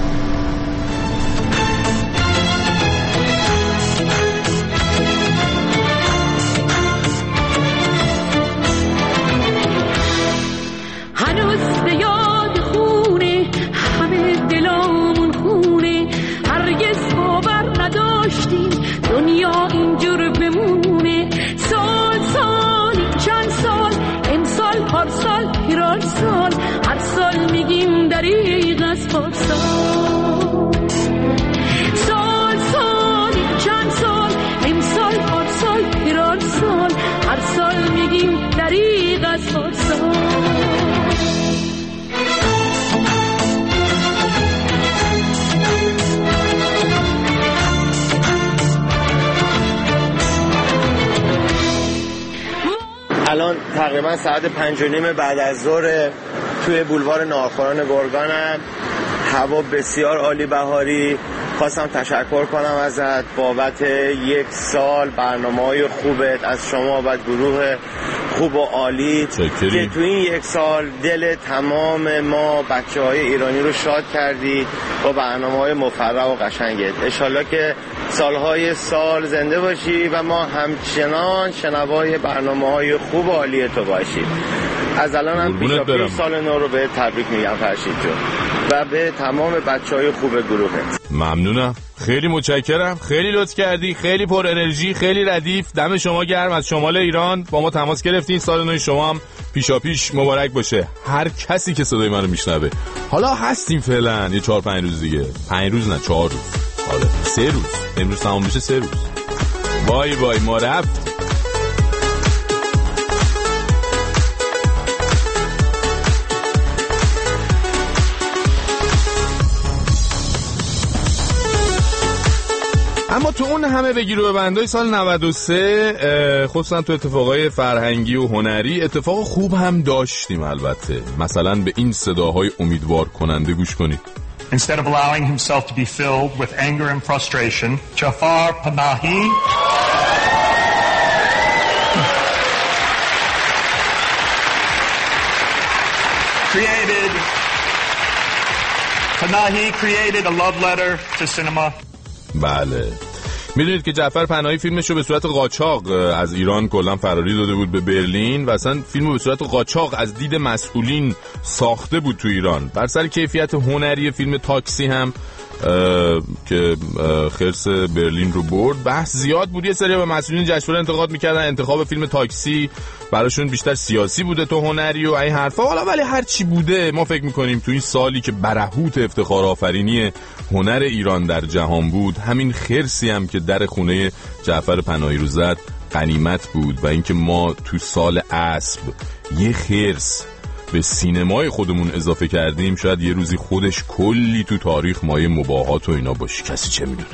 هنوز به یاد خونه همه دلامون خونه. هرگز باور نداشتیم دنیا اینجور بمونه. سال سالی چند سال امسال پارسال پیرار سال هر سال میگیم دریغ از پارسال. سال سالی چند سال امسال پارسال پیرار سال هر سال میگیم دریغ از پارسال. الان تقریبا ساعت پنج و نیم بعد از ظهر توی بولوار ناخوران گرگانم. هوا بسیار عالی بهاری. خواستم تشکر کنم ازت بابت یک سال برنامه‌های خوبت از شما و گروه خوب و عالی که تو این یک سال دل تمام ما بچه‌های ایرانی رو شاد کردی با برنامه‌های مفرح و قشنگت. انشالله که سالهای سال زنده باشی و ما همچنان شنوای برنامه‌های خوب و عالی تو باشیم. از الان هم پیشا سال نو رو به تبریک میگم فرشید جون و به تمام بچه‌های خوب گروهت. ممنونم خیلی متشکرم. خیلی لطف کردی. خیلی پر انرژی. خیلی ردیف. دم شما گرم. از شمال ایران با ما تماس گرفتین. سال نو شما هم پیشا پیش مبارک باشه. هر کسی که صدای منو میشنوه. حالا هستیم فعلا یه چهار پنج روز دیگه. پنج روز نه چهار روز. آره سه روز. امروز تمام میشه سه روز. وای وای ما رفت. اما تو اون همه بگیر و ببندای سال نود و سه خصوصا تو اتفاقای فرهنگی و هنری اتفاق خوب هم داشتیم. البته مثلا به این صداهای امیدوار کننده گوش کنید. Instead of allowing himself to be filled with anger and frustration, Jafar Panahi created Panahi created a love letter to cinema. بله میدونید که جعفر پناهی فیلمش رو به صورت قاچاق از ایران کلا فراری داده بود به برلین و اصلا فیلمو به صورت قاچاق از دید مسئولین ساخته بود تو ایران. بر سر کیفیت هنری فیلم تاکسی هم که خرس برلین رو برد بحث زیاد بود. یه سری به مسئولین جشنواره انتقاد میکردن انتخاب فیلم تاکسی براشون بیشتر سیاسی بوده تو هنری و این حرفا. حالا ولی هر چی بوده ما فکر میکنیم تو این سالی که برهوت افتخار آفرینی هنر ایران در جهان بود همین خرسی هم که در خونه جعفر پناهی رو زد غنیمت بود و اینکه ما تو سال اسب یه خرس به سینمای خودمون اضافه کردیم شاید یه روزی خودش کلی تو تاریخ مایه مباهات و اینا باشه. کسی چه میدونه.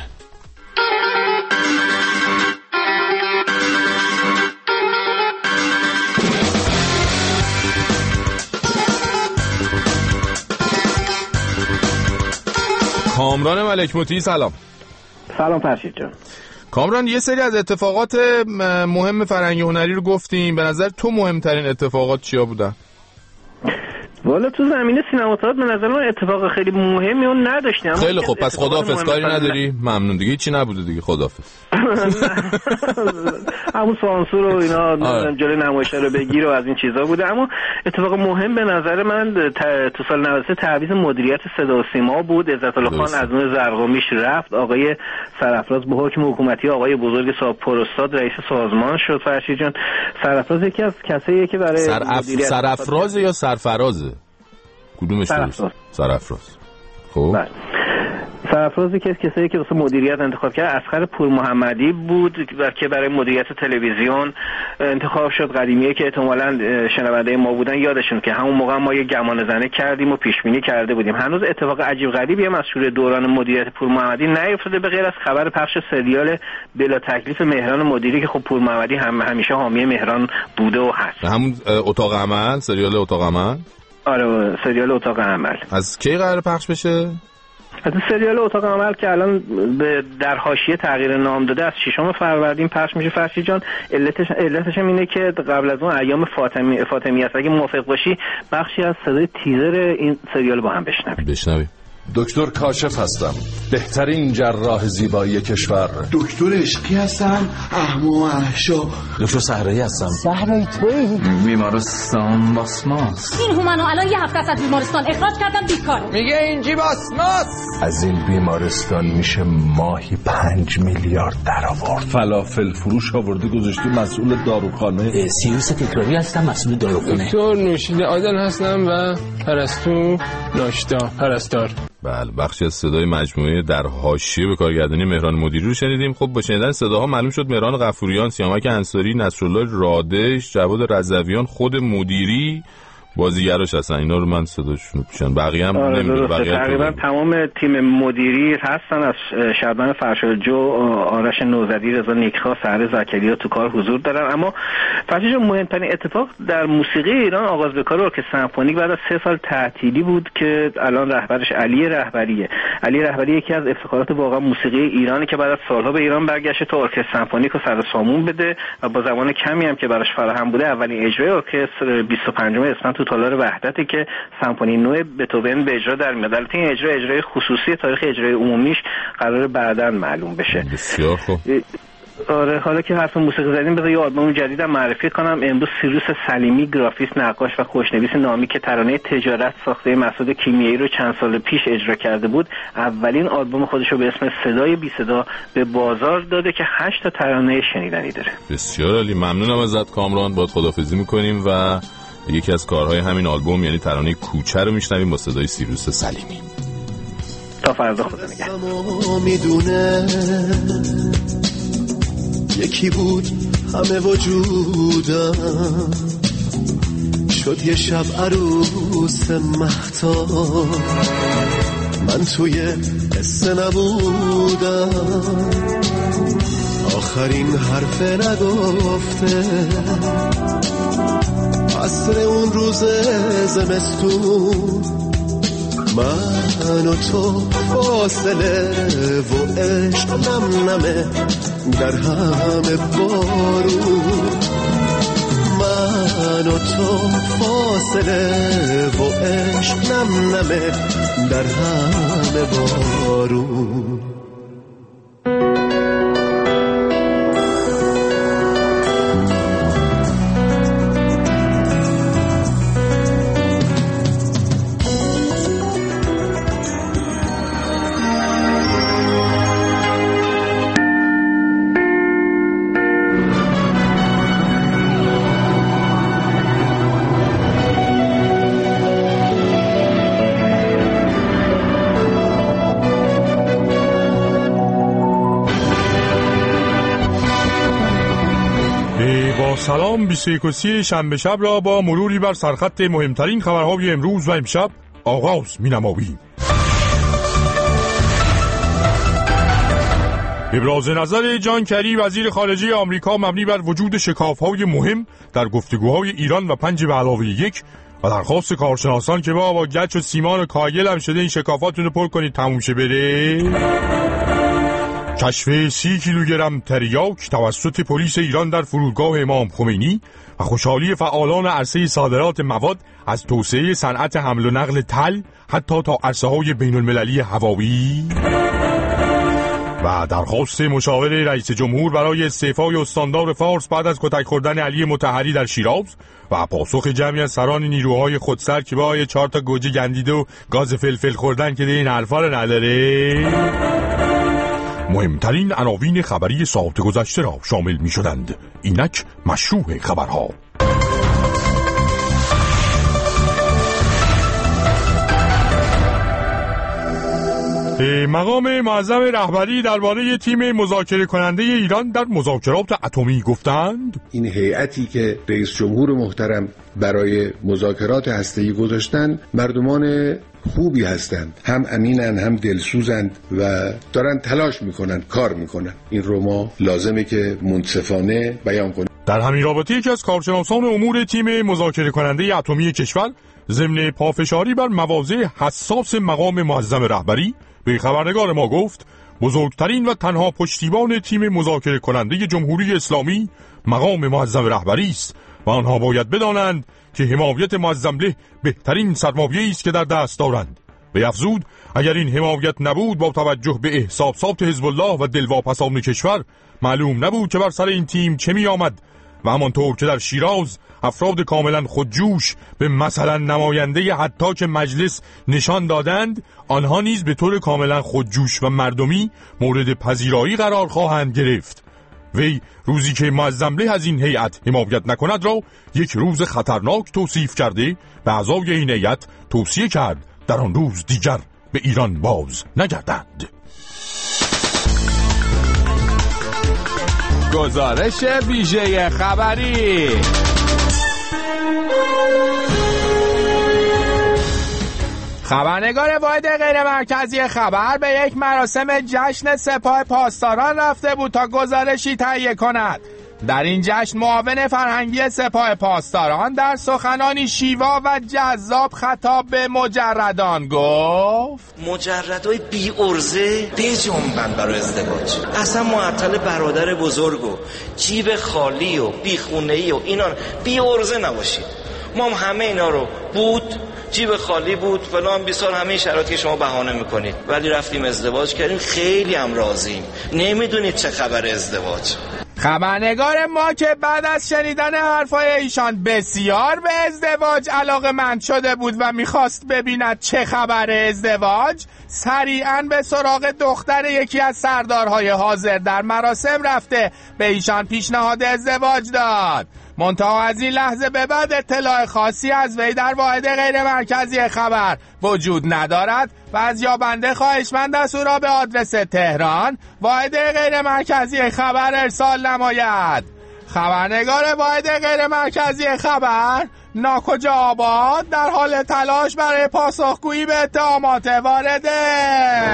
کامران ملک مطیع سلام. سلام فرشید جان. کامران یه سری از اتفاقات مهم فرهنگی هنری رو گفتیم، به نظر تو مهمترین اتفاقات چیا بودن؟ والا تو زمینه سینما تئاتر به نظر من اتفاق خیلی مهمی اون نداشتیم. خیلی خوب، پس خداحافظ، کاری نداری؟ ممنون دیگه، چی نبوده دیگه، خداحافظ. همون سانسور و اینا جلوی نمایش رو بگیر و از این چیزا بوده. اما اتفاق مهم به نظر من تو سال نود و سه تعویض مدیریت صدا و سیما بود. عزت الله خان از اون زرقامیش رفت، آقای سرافراز به حکم حکومتی آقای بزرگ صاحب پروستاد رئیس سازمان شد. فرشید جان، سرافراز یکی از کساییه که برای سرف... سرافراز یا سرفرازه؟ کدومش درست؟ سرافراز. خب سرافرازی که کسایی که واسه مدیریت انتخاب کرد اصغر پور محمدی بود و که برای مدیریت تلویزیون انتخاب شد. قدیمیه که احتمالاً شنونده ما بودن یادشون که همون موقع ما یه گمان زنی کردیم و پیش بینی کرده بودیم. هنوز اتفاق عجیب غریبی هم از شروع دوران مدیریت پور محمدی نیفتاده به غیر از خبر پخش سریال بلا تکلیف مهران مدیری که خب پور محمدی هم همیشه حامی مهران بوده و هست. همون اتاق عمل، سریال اتاق عمل. آره سریال اتاق عمل. از کی قرار پخش بشه؟ از سریال اتاق عمل که الان به در حاشیه تغییر نام داده از ششم فروردین پخش میشه. فرشید جان، علتش علتش اینه که قبل از اون ایام فاطمی فاطمی است. اگه موافق باشی بخشی از صدای تیزر این سریال با هم بشنویم. بشنویم. دکتر کاشف هستم، بهترین جراح زیبایی کشور. دکتر عشقی هستم، احمو احشا. دکتر صحرایی هستم. صحرایی تویی؟ بیمارستان باسماس. این هومنو الان یه هفته از بیمارستان اخراج کردم، بیکاره. میگه اینجی باسماس. از این بیمارستان میشه ماهی پنج میلیارد درآورد. فلافل فروش آورده گذاشته مسئول داروخانه. سیروس تکراری هستم، مسئول داروخانه. دکتر نوشین عادل هستم و پرستو ناشتا پرستار. بله، بخشی از صدای مجموعه در حاشیه به کارگردانی مهران مدیری رو شنیدیم. خب با شنیدن صداها معلوم شد مهران غفوریان، سیامک انصاری، نصرالله رادش، جواد رضویان، خود مدیری بازیگراش هستن. اینا رو من صداشون پیشن، بقیه هم آره نمیدونم. بقیه تقریبا تمام تیم مدیری هستن، از شعبان فرشادجو، آرش نوزدی، رضا نیکخواه، سحر زکریا تو کار حضور دارن. اما فرشاد مهمترین اتفاق در موسیقی ایران آغاز به کار ارکستر سمفونیک بعد از سه سال تعطیلی بود که الان رهبرش علی رهبریه. علی رهبری یکی از افتخارات واقعا موسیقی ایرانی که بعد از سالها به ایران برگشته تا ارکستر سمفونیک رو سر سامون بده و با زمان کمی هم که براش فراهم بوده اولین اجرای ارکستر بیست و پنجم اسفند تو تالار وحدتی که سمفونی نو بتوون به اجرا در میاد. البته این اجرا اجرای خصوصی، تاریخ اجرای عمومیش قراره بعداً معلوم بشه. بسیار خوب. آره، حالا که حرف موسیقی زدیم بذار یه آلبوم جدیدم معرفی کنم. امروز سیروس سلیمی، گرافیست، نقاش و خوشنویس نامی که ترانه تجارت ساخته مسعود کیمیایی رو چند سال پیش اجرا کرده بود، اولین آلبوم خودش رو به اسم صدای بی صدا به بازار داده که هشت تا ترانه شنیدنی داره. بسیار عالی، ممنونم ازت کامران. باهات خداحافظی می‌کنیم و یکی از کارهای همین آلبوم یعنی ترانه کوچه رو میشنویم با صدای سیروس سلیمی. تا فردا، خدا نگهدار. میدونه یکی بود همه وجودم، شد یه شب عروس مهتاب، من توی قصه نبودم، آخرین حرف نگفته، عصر اون روز زمستون، من و تو فاصله و عشق نم نمه در همه بارون، من و تو فاصله و عشق نم نمه در همه بارون. سلام، بیست و یک شنبه شب را با مروری بر سرخط مهمترین خبرهای امروز و امشب آغاز می‌نماییم. ابراز نظر جان کری وزیر خارجه آمریکا مبنی بر وجود شکاف‌های مهم در گفتگوهای ایران و پنج به علاوه یک و درخواست کارشناسان که با با گچ و سیمان و کاگل هم شده این شکافاتون رو پر کنید تموم شه بره. کشف سی کیلوگرم تریاک توسط پلیس ایران در فرودگاه امام خمینی و خوشحالی فعالان عرصه صادرات مواد از توسعه صنعت حمل و نقل تل حتی تا عرصه‌های بین‌المللی هوایی. و درخواست مشاور رئیس جمهور برای استعفای استاندار فارس بعد از کتک خوردن علی مطهری در شیراز و پاسخ جمعی از سران نیروهای خودسر که با چهار تا گوجه گندیده و گاز فلفل خوردن که این حرفا رو نداره. مهمترین عناوین خبری ساعت گذشته را شامل می شدند. اینک مشروع خبرها. مقام معظم رهبری درباره تیم مذاکره کننده ایران در مذاکرات اتمی گفتند این هیئتی که رئیس جمهور محترم برای مذاکرات هسته‌ای گذاشتن مردمان خوبی هستند، هم امینن هم دلسوزند و دارن تلاش میکنن، کار میکنن. این رو ما لازمه که منصفانه بیان کنیم. در همین رابطه یکی از کارشناسان امور تیم مذاکره کننده اتمی کشور ضمن پافشاری بر مواضع حساس مقام معظم رهبری به خبرنگار ما گفت بزرگترین و تنها پشتیبان تیم مذاکره کننده جمهوری اسلامی مقام معظم رهبری است و آنها باید بدانند که حمایت معظم له بهترین سرمایه‌ای است که در دست دارند. به افزود اگر این حمایت نبود با توجه به احساسات حزب الله و دلواپسان کشور معلوم نبود که بر سر این تیم چه می آمد و همانطور که در شیراز افراد کاملا خودجوش به مثلا نماینده حتی که مجلس نشان دادند آنها نیز به طور کاملا خودجوش و مردمی مورد پذیرایی قرار خواهند گرفت. وی روزی که معظم له از این هیئت حمایت نکند را یک روز خطرناک توصیف کرده به اعضای این هیئت توصیه کرد در آن روز دیگر به ایران باز نگردند. گزارش ویژه خبری. خبرنگار واحد غیر مرکزی خبر به یک مراسم جشن سپاه پاسداران رفته بود تا گزارشی تهیه کند. در این جشن معاون فرهنگی سپاه پاسداران در سخنانی شیوا و جذاب خطاب به مجردان گفت مجردای بی ارزه بجنبن برای ازدواج، اصلا معطل برادر بزرگ و جیب خالی و بی خونه‌ای و اینا بی ارزه نباشید. ما هم همه اینا رو بود، جیب خالی بود فلان بی سال همه شرایطی که شما بهانه میکنید، ولی رفتیم ازدواج کردیم، خیلی هم راضیم، نمیدونید چه خبر ازدواج. خبرنگار ما که بعد از شنیدن حرفای ایشان بسیار به ازدواج علاقه‌مند شده بود و میخواست ببیند چه خبر ازدواج، سریعاً به سراغ دختر یکی از سردارهای حاضر در مراسم رفته به ایشان پیشنهاد ازدواج داد. منتها از این لحظه به بعد اطلاع خاصی از وی در واحد غیر مرکزی خبر وجود ندارد و از یابنده خواهشمند است او را به آدرس تهران واحد غیر مرکزی خبر ارسال نماید. خبرنگار واحد غیر مرکزی خبر ناکجا آباد در حال تلاش برای پاسخگویی به اتهامات وارده.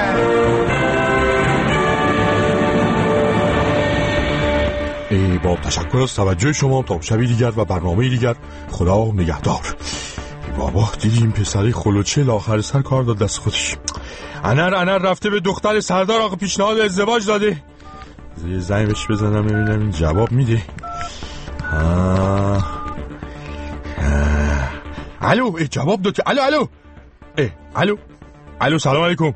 با تشکر از توجه شما تا شبی دیگر و برنامه دیگر، خدا نگهدار. بابا دیدی این پسری خلوچل آخر سر کار داد دست خودش. انر انر رفته به دختر سردار آقا پیشنهاد ازدواج داده. یه زنگ بهش بزنم ببینم این جواب میده. الو جواب داد. الو الو اه الو الو سلام علیکم.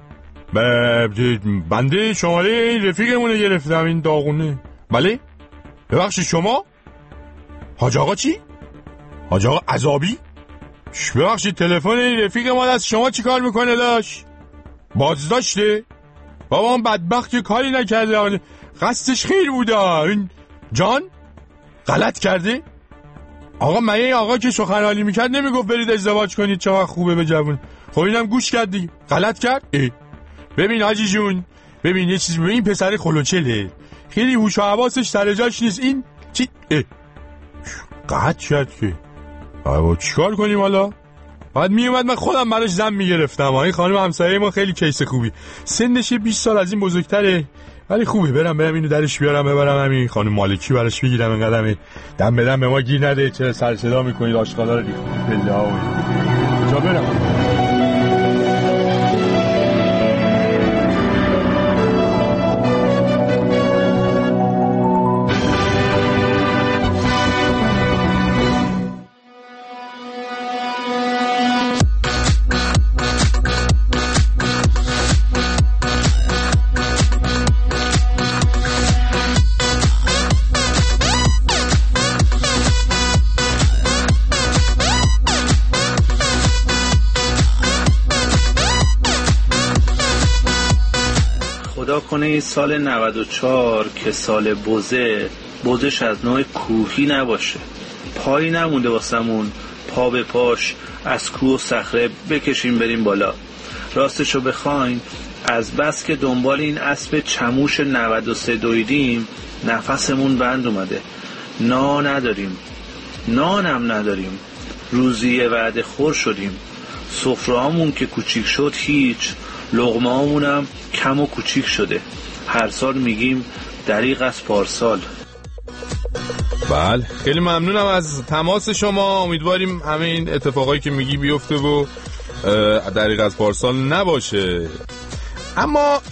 بنده شماره رفیقمونه گرفتم این داغونه. بله ببخشید شما؟ حاج آقا چی؟ حاج آقا عذابی؟ ببخشید تلفن رفیق ما از شما چی کار میکنه داشت؟ بازداشته؟ بابا هم بدبخت که کاری نکرده، قصدش خیر بوده. این جان غلط کرده؟ آقا من این آقا که سخنرانی میکرد نمیگفت برید ازدواج کنید چقدر خوبه به جوون. خب اینم گوش کردی غلط کرد؟ اه. ببین حاجی جون، ببین یه چیز، ببین این پسر خلوچله خیلی هوش و حواسش سر جاش نیست. این چی؟ اه قطع شد که بابا چیکار کنیم حالا؟ بعد می اومد من خودم براش زن میگرفتم. این خانم همسایه ما خیلی کیس خوبی، سنش بیست سال از این بزرگتره، ولی خوبه برم برم اینو درش بیارم ببرم همین خانم مالکی براش بگیرم اینقدر دم بدم به ما گیر نده. چه سر صدا میکنید آشغالا رو ریختید پله ها و جا برم. کنه سال نود و چهار که سال بوزه بوزش از نوع کوهی نباشه، پایی نمونده واسمون پا به پاش از کوه و صخره بکشیم بریم بالا. راستشو بخواین از بس که دنبال این اسب چموش نود و سه دویدیم نفسمون بند اومده. نا نداریم، نانم نداریم، روزی وعده خور شدیم. سفره‌هامون که کوچیک شد هیچ، لقمه‌هامونم کم و کوچیک شده. هر سال میگیم دریغ از پارسال. بله خیلی ممنونم از تماس شما. امیدواریم همه این اتفاقایی که میگی بیفته و دریغ از پارسال نباشه. اما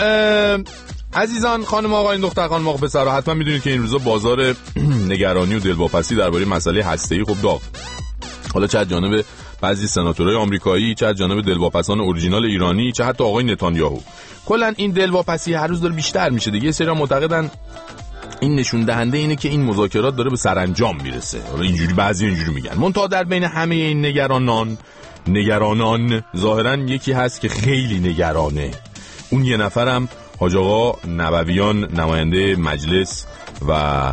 عزیزان، خانم آقایان، دختر خانم آقا پسرها، حتما میدونید که این روزا بازار نگرانی و دلواپسی درباره مسئله هسته‌ای خب داغ. حالا چه از جانب بعضی سناتورهای آمریکایی، چه از جانب دلواپسان اورجینال ایرانی، چه حتی آقای نتانیاهو. کلا این دلواپسی هر روز داره بیشتر میشه دیگه. سری معتقدن این نشون دهنده اینه که این مذاکرات داره به سرانجام میرسه. حالا اینجوری بعضی اینجوری میگن. منتها در بین همه این نگرانان نگرانان ظاهرا یکی هست که خیلی نگرانه. اون یه نفرم حاج آقا نبویان، نماینده مجلس و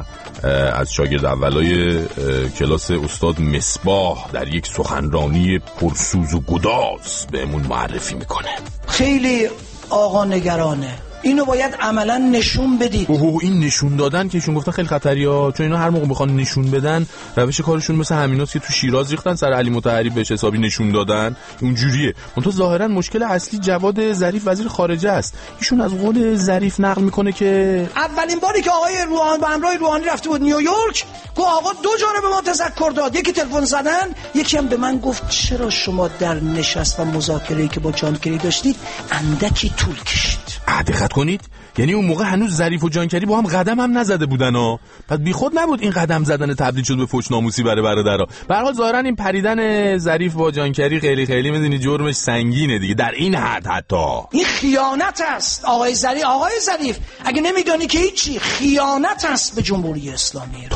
از شاگرد اولای کلاس استاد مصباح در یک سخنرانی پرسوز و گداز بهمون معرفی میکنه. خیلی آقا نگرانه. اینو باید عملا نشون بدید. اوه این نشون دادن که ایشون گفتن خیلی خطریه، چون اینا هر موقع میخوان نشون بدن روش کارشون مثل همیناست که تو شیراز ریختن سر علی مطهری بهش حسابی نشون دادن. اونجوریه. منتها ظاهرا مشکل اصلی جواد ظریف وزیر خارجه است. ایشون از قول ظریف نقل میکنه که اولین باری که آقای روحانی با همراه روحانی رفته بود نیویورک، گفت آقا دو جانب به ما تذکر داد، یکی تلفن زدن، یکی هم به من گفت چرا شما در نشست و مذاکره‌ای که با جانکری داشتید اندکی طول کشید. دقت کنید، یعنی اون موقع هنوز ظریف و جانکری با هم قدم هم نزده بودن ها. پس بیخود نبود این قدم زدن تبدیل شد به فوش ناموسی برای برادرها. به هر حال ظاهرا این پریدن ظریف با جانکری خیلی خیلی میدونی جرمش سنگینه دیگه، در این حد حتی این خیانت است. آقای ظریف آقای ظریف اگه نمیدونی که هیچی، خیانت است به جمهوری اسلامی.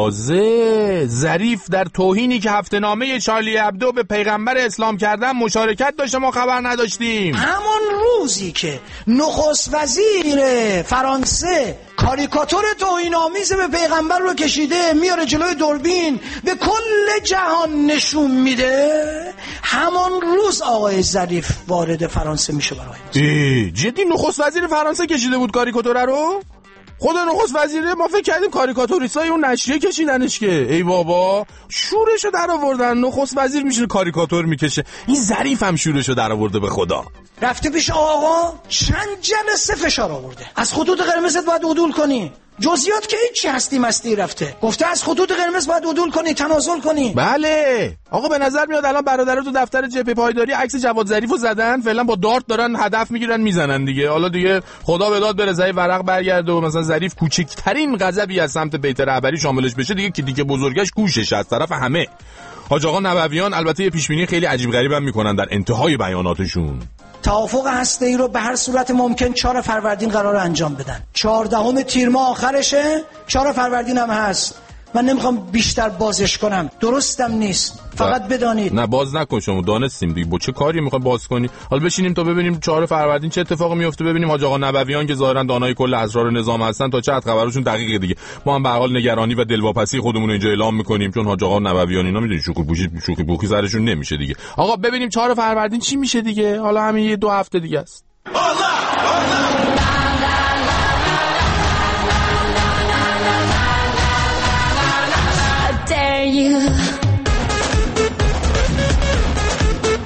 تازه ظریف در توهینی که هفته نامه شارلی ابدو به پیغمبر اسلام کردن مشارکت داشته، ما خبر نداشتیم. همون روزی که نخست وزیر فرانسه کاریکاتور توهین‌آمیز به پیغمبر رو کشیده میاره جلوی دوربین به کل جهان نشون میده، همون روز آقای ظریف وارد فرانسه میشه. برای جدی نخست وزیر فرانسه کشیده بود کاریکاتور رو؟ خود نخست وزیره؟ ما فکر کردیم کاریکاتوریستای اون نشریه کشیدنش که. ای بابا شورشو در آوردن. نخست وزیر میشه کاریکاتور میکشه، این ظریف هم شورشو در آورده به خدا. رفته پیش آقا چند جلسه فشار آورده، از خطوط قرمزت باید عدول کنی، جزئیات که هیچی هستی مستی رفته، گفته از خطوط قرمز باید عدول کنی، تنازل کنی. بله آقا به نظر میاد الان برادرها تو دفتر جبهه پایداری عکس جواد ظریفو زدن، فعلا با دارت دارن هدف میگیرن میزنن دیگه. حالا دیگه خدا به داد برسه ورق برگرده و مثلا ظریف کوچکترین غضبی از سمت بیت رهبری شاملش بشه دیگه، که دیگه بزرگش گوشش از طرف همه. حاج آقا نبویان البته یه پیش بینی خیلی عجیب غریبم میکنن در انتهای بیاناتشون. توافق هسته‌ای رو به هر صورت ممکن چهار فروردین قرار انجام بدن. چهاردهم تیر ماه آخرشه، چهار فروردین هم هست. من نمیخوام بیشتر بازش کنم، درستم نیست، فقط بدانید. نه باز نکن، شما دانستیم دیگه با چه کاری میخوای باز کنی. حالا بشینیم تا ببینیم چهار فروردین چه اتفاقی میفته، ببینیم حاج آقا نبویان که ظاهرا دانای کل اسرار نظام هستن تا چه حد خبرشون دقیقه دیگه. ما هم به هر حال نگرانی و دلواپسی خودمون رو اینجا اعلام میکنیم، چون حاج آقا نبویان اینا میدونید شوخی پوشی شوخی پوخی سرشون نمیشه دیگه. آقا ببینیم چهار فروردین چی میشه دیگه، حالا همین یه دو هفته دیگه است.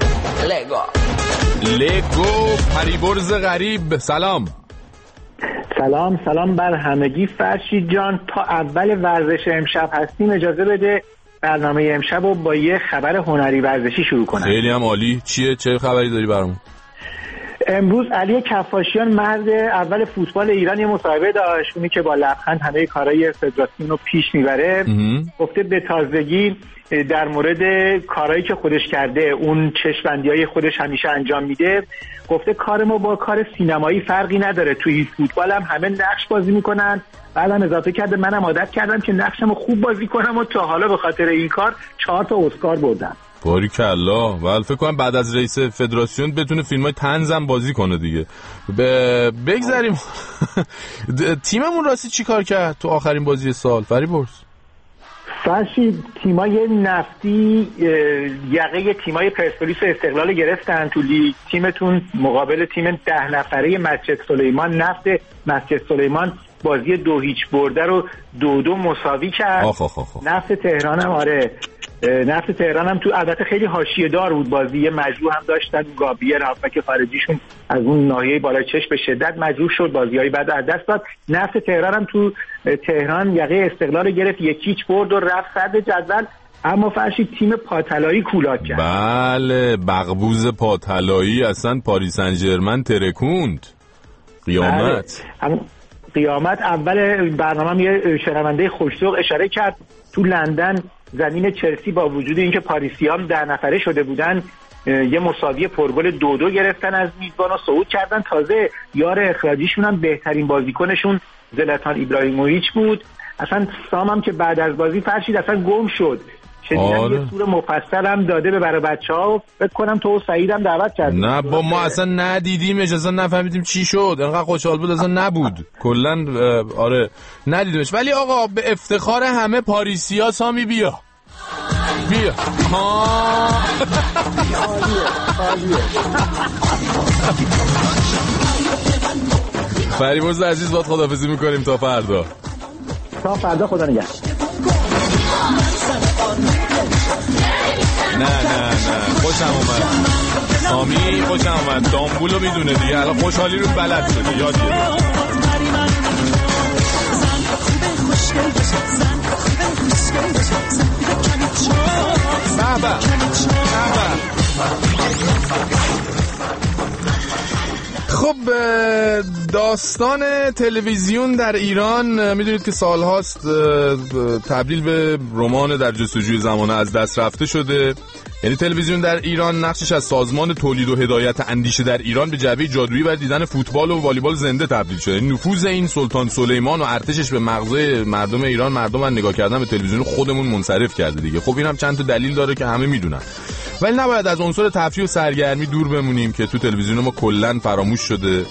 لگو لگو پریبرز غریب. سلام سلام سلام بر همگی. فرشید جان، تا اول ورزش امشب هستیم اجازه بده برنامه امشب رو با یه خبر هنری ورزشی شروع کنم. خیلی هم عالی. چیه؟ چه خبری داری برامون؟ امروز علی کفاشیان مرد اول فوتبال ایران یه مصاحبه داشت، اونی که با لبخند همه کارهای فدراسیون رو پیش میبره. گفته به تازگی در مورد کارهایی که خودش کرده، اون چشم‌بندی‌های خودش همیشه انجام میده، گفته کار ما با کار سینمایی فرقی نداره، توی فوتبال هم همه نقش بازی میکنن. بعدم اضافه کرده منم عادت کردم که نقشمو خوب بازی کنم و تا حالا به خاطر این کار چهار تا اسکار بردم. باریکلا. ولی فکر کنم بعد از رئیس فدراسیون بتونه فیلمای طنزم بازی کنه دیگه. ب... بگذاریم. تیممون راستی چی کار کرد تو آخرین بازی سال؟ فریبرز فرشید، تیمای نفتی یقه تیمای پرسپولیس و استقلال گرفتن تو لیگ. تیمتون مقابل تیم ده نفره مسجد سلیمان نفت مسجد سلیمان بازی دو هیچ برده رو دو دو مساوی کرد. آخ آخ آخ. نفت تهران هم آره نفت تهران هم تو البته خیلی حاشیه دار بود بازی، یه مجروح هم داشتن، گابیر هافبک خارجیشون از اون ناحیه بالای چشم به شدت مجروح شد، بازیای بعد از دست داد. نفت تهران هم تو تهران یقه استقلال گرفت، یکیچ برد و رفت صدر جدول. اما فرشید تیم پاتلایی کولاک کرد. بله، بغبوز پاتلایی اصلا پاریس سن ژرمن ترکوند. قیامت. بله. قیامت. اول برنامه یه شنونده خوش‌ذوق اشاره کرد تو لندن زمین چلسی با وجود اینکه پاریسیان در نفره شده بودن یه مساوی پرگل دو دو گرفتن از میزبان و صعود کردن. تازه یار اخراجیشون هم بهترین بازیکنشون زلاتان ابراهیموویچ بود. اصلا سام هم که بعد از بازی فرشید اصلا گم شد. شنیدم یه سور مفصل هم داده به برای بچه‌ها و فکر کنم تو و سعید هم دعوت کردیم. نه با ما اصلا ندیدیم، اجازه نفهمیدیم چی شد. انقدر خوشحال بود اصلا نبود. کلا آره ندیدیمش. ولی آقا به افتخار همه پاریسیا سامی بیا. بیا. ها. فریبرز عزیز باید خداحافظی میکنیم تا فردا. تا فردا، خدا نگهدار. نه نه نه خوشم اومد سامی، خوشم اومد. دامبولو میدونه دیگه، الان خوشحالی رو بلد شده، یاد گرفت. بابا خب داستان تلویزیون در ایران میدونید که سالهاست تبدیل به رمان در جستجوی زمانه از دست رفته شده. یعنی تلویزیون در ایران نقشش از سازمان تولید و هدایت اندیشه در ایران به جعبه جادویی بر دیدن فوتبال و والیبال زنده تبدیل شده. یعنی نفوذ این سلطان سلیمان و ارتشش به مغزه مردم ایران، مردم من نگاه کردن به تلویزیون خودمون منصرف کرده دیگه. خب این هم چند تا دلیل داره که همه میدونن، ولی نباید از عنصر تفریح و سرگرمی دور بمونیم که تو تلویزیون ما کلا فراموش شده.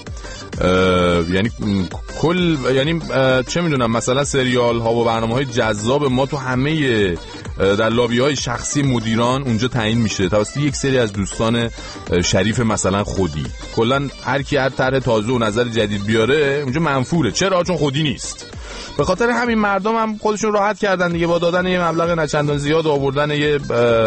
یعنی کل یعنی چه میدونم مثلا سریال ها و برنامه‌های جذاب ما تو همه در لابی های شخصی مدیران اونجا تعیین میشه توسط یک سری از دوستان شریف مثلا خودی. کلا هر کی هر طرح تازه و نظر جدید بیاره اونجا منفوره. چرا؟ چون خودی نیست. به خاطر همین مردم هم خودشون راحت کردن دیگه با دادن یه مبلغ نچندان زیاد و آوردن یه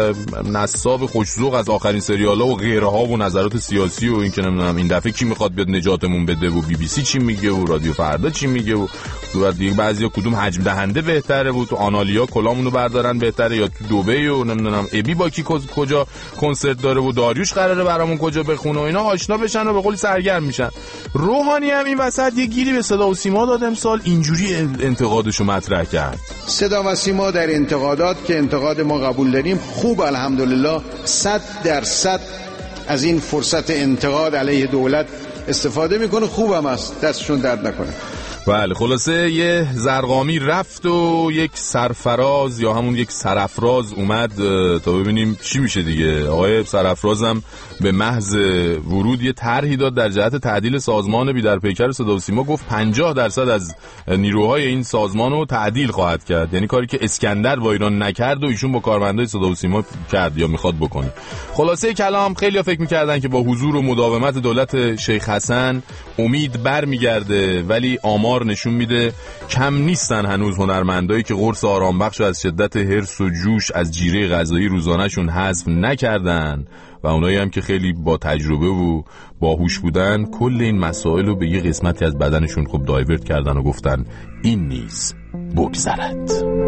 نصاب خوش‌ذوق از آخرین سریال‌ها و غیرها و نظرات سیاسی و این که نمیدونم این دفعه کی میخواد بیاد نجاتمون بده و بی بی سی چی میگه و رادیو فردا چی میگه و دیگه بعضیا کدوم حجم دهنده بهتره و تو آنالیا کلامونو بردارن بهتره یا تو دبی و نمیدونم ابی با کی کجا کنسرت داره و داریوش قراره برامون کجا بخونه و اینا آشنا بشن و به قول سرگرم میشن. روحانی هم این وسط یه گیری به صدا و سیما داد امسال، اینجوری انتقادشو مطرح کرد. صدا و سیما در انتقادات که انتقاد ما قبول داریم خوب الحمدلله صد درصد از این فرصت انتقاد علیه دولت استفاده میکنه، خوبم است، دستشون درد نکنه. بله خلاصه یه زرقامی رفت و یک سرفراز یا همون یک سرافراز اومد تا ببینیم چی میشه دیگه. آقای سرافرازم به محض ورود یه طرحی داد در جهت تعدیل سازمان بی در پیکر صدا و سیما. گفت پنجاه درصد از نیروهای این سازمان رو تعدیل خواهد کرد، یعنی کاری که اسکندر با ایران نکرد و ایشون با کارمندای صدا و سیما کرد یا میخواد بکنه. خلاصه کلام خیلی‌ها فکر می‌کردن که با حضور و مداومت دولت شیخ حسن امید برمیگرده، ولی آمار نشون میده کم نیستن هنوز هنرمندایی که قرص آرام بخش از شدت حرص و جوش از جیره غذایی روزانه‌شون حذف نکردن و اونایی هم که خیلی با تجربه و باهوش بودن کل این مسائل رو به یه قسمتی از بدنشون خب دایورت کردن و گفتن این نیز بگذرد.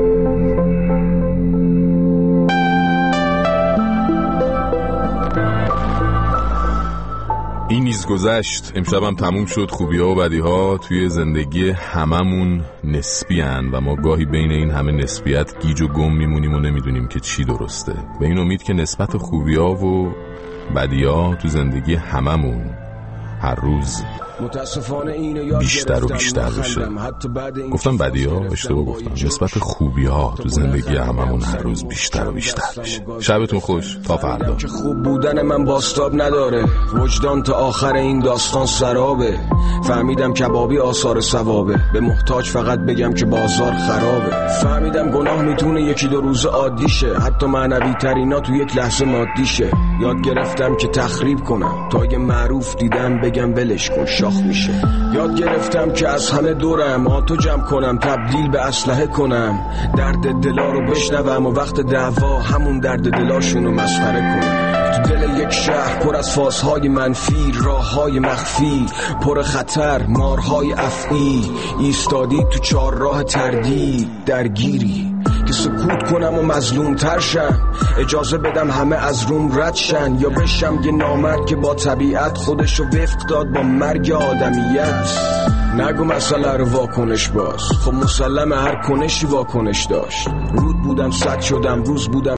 این نیز گذشت، امشبم تموم شد. خوبی ها و بدی ها توی زندگی هممون نسبی هن و ما گاهی بین این همه نسبیت گیج و گم میمونیم و نمیدونیم که چی درسته. به این امید که نسبت خوبی ها و بدی ها تو زندگی هممون هر روز بیشتر و بیشتر بشه. گفتم بدی ها، اشتباه گفتم. نسبت خوبی ها تو زندگی هممون هر روز بیشتر و بیشتر بشه. شبتون خوش، تا فردا. که خوب بودن من باستاب نداره، وجدان تا آخر این داستان سرابه. فهمیدم کبابی آثار ثوابه، به محتاج فقط بگم که بازار خرابه. فهمیدم گناه میتونه یکی دو روز عادی شه، حتی معنوی ترینا تو یک لحظه مادی شه. یاد گرفتم که تخریب کنم تا اگه معروف دیدم بگم ولش کن، شاخ میشه. یاد گرفتم که از همه دورم آتو جمع کنم، تبدیل به اسلحه کنم، درد دلا رو بشنوم و وقت دعوا همون درد دلاشونو مسخره کنم. تو دل یک شهر پر از فازهای منفی، راههای مخفی پر خطر، مارهای افعی، ایستادی تو چهار راه تردید، درگیری که سکوت کنم و مظلوم تر شم، اجازه بدم همه از روم رد شن، یا بشم یه نامرد که با طبیعت خودشو وفق داد با مرگ آدمیت. نگو مسئله رو واکنش باز، خب مسلم هر کنشی واکنش داشت. رود بودم صد شدم، روز بودم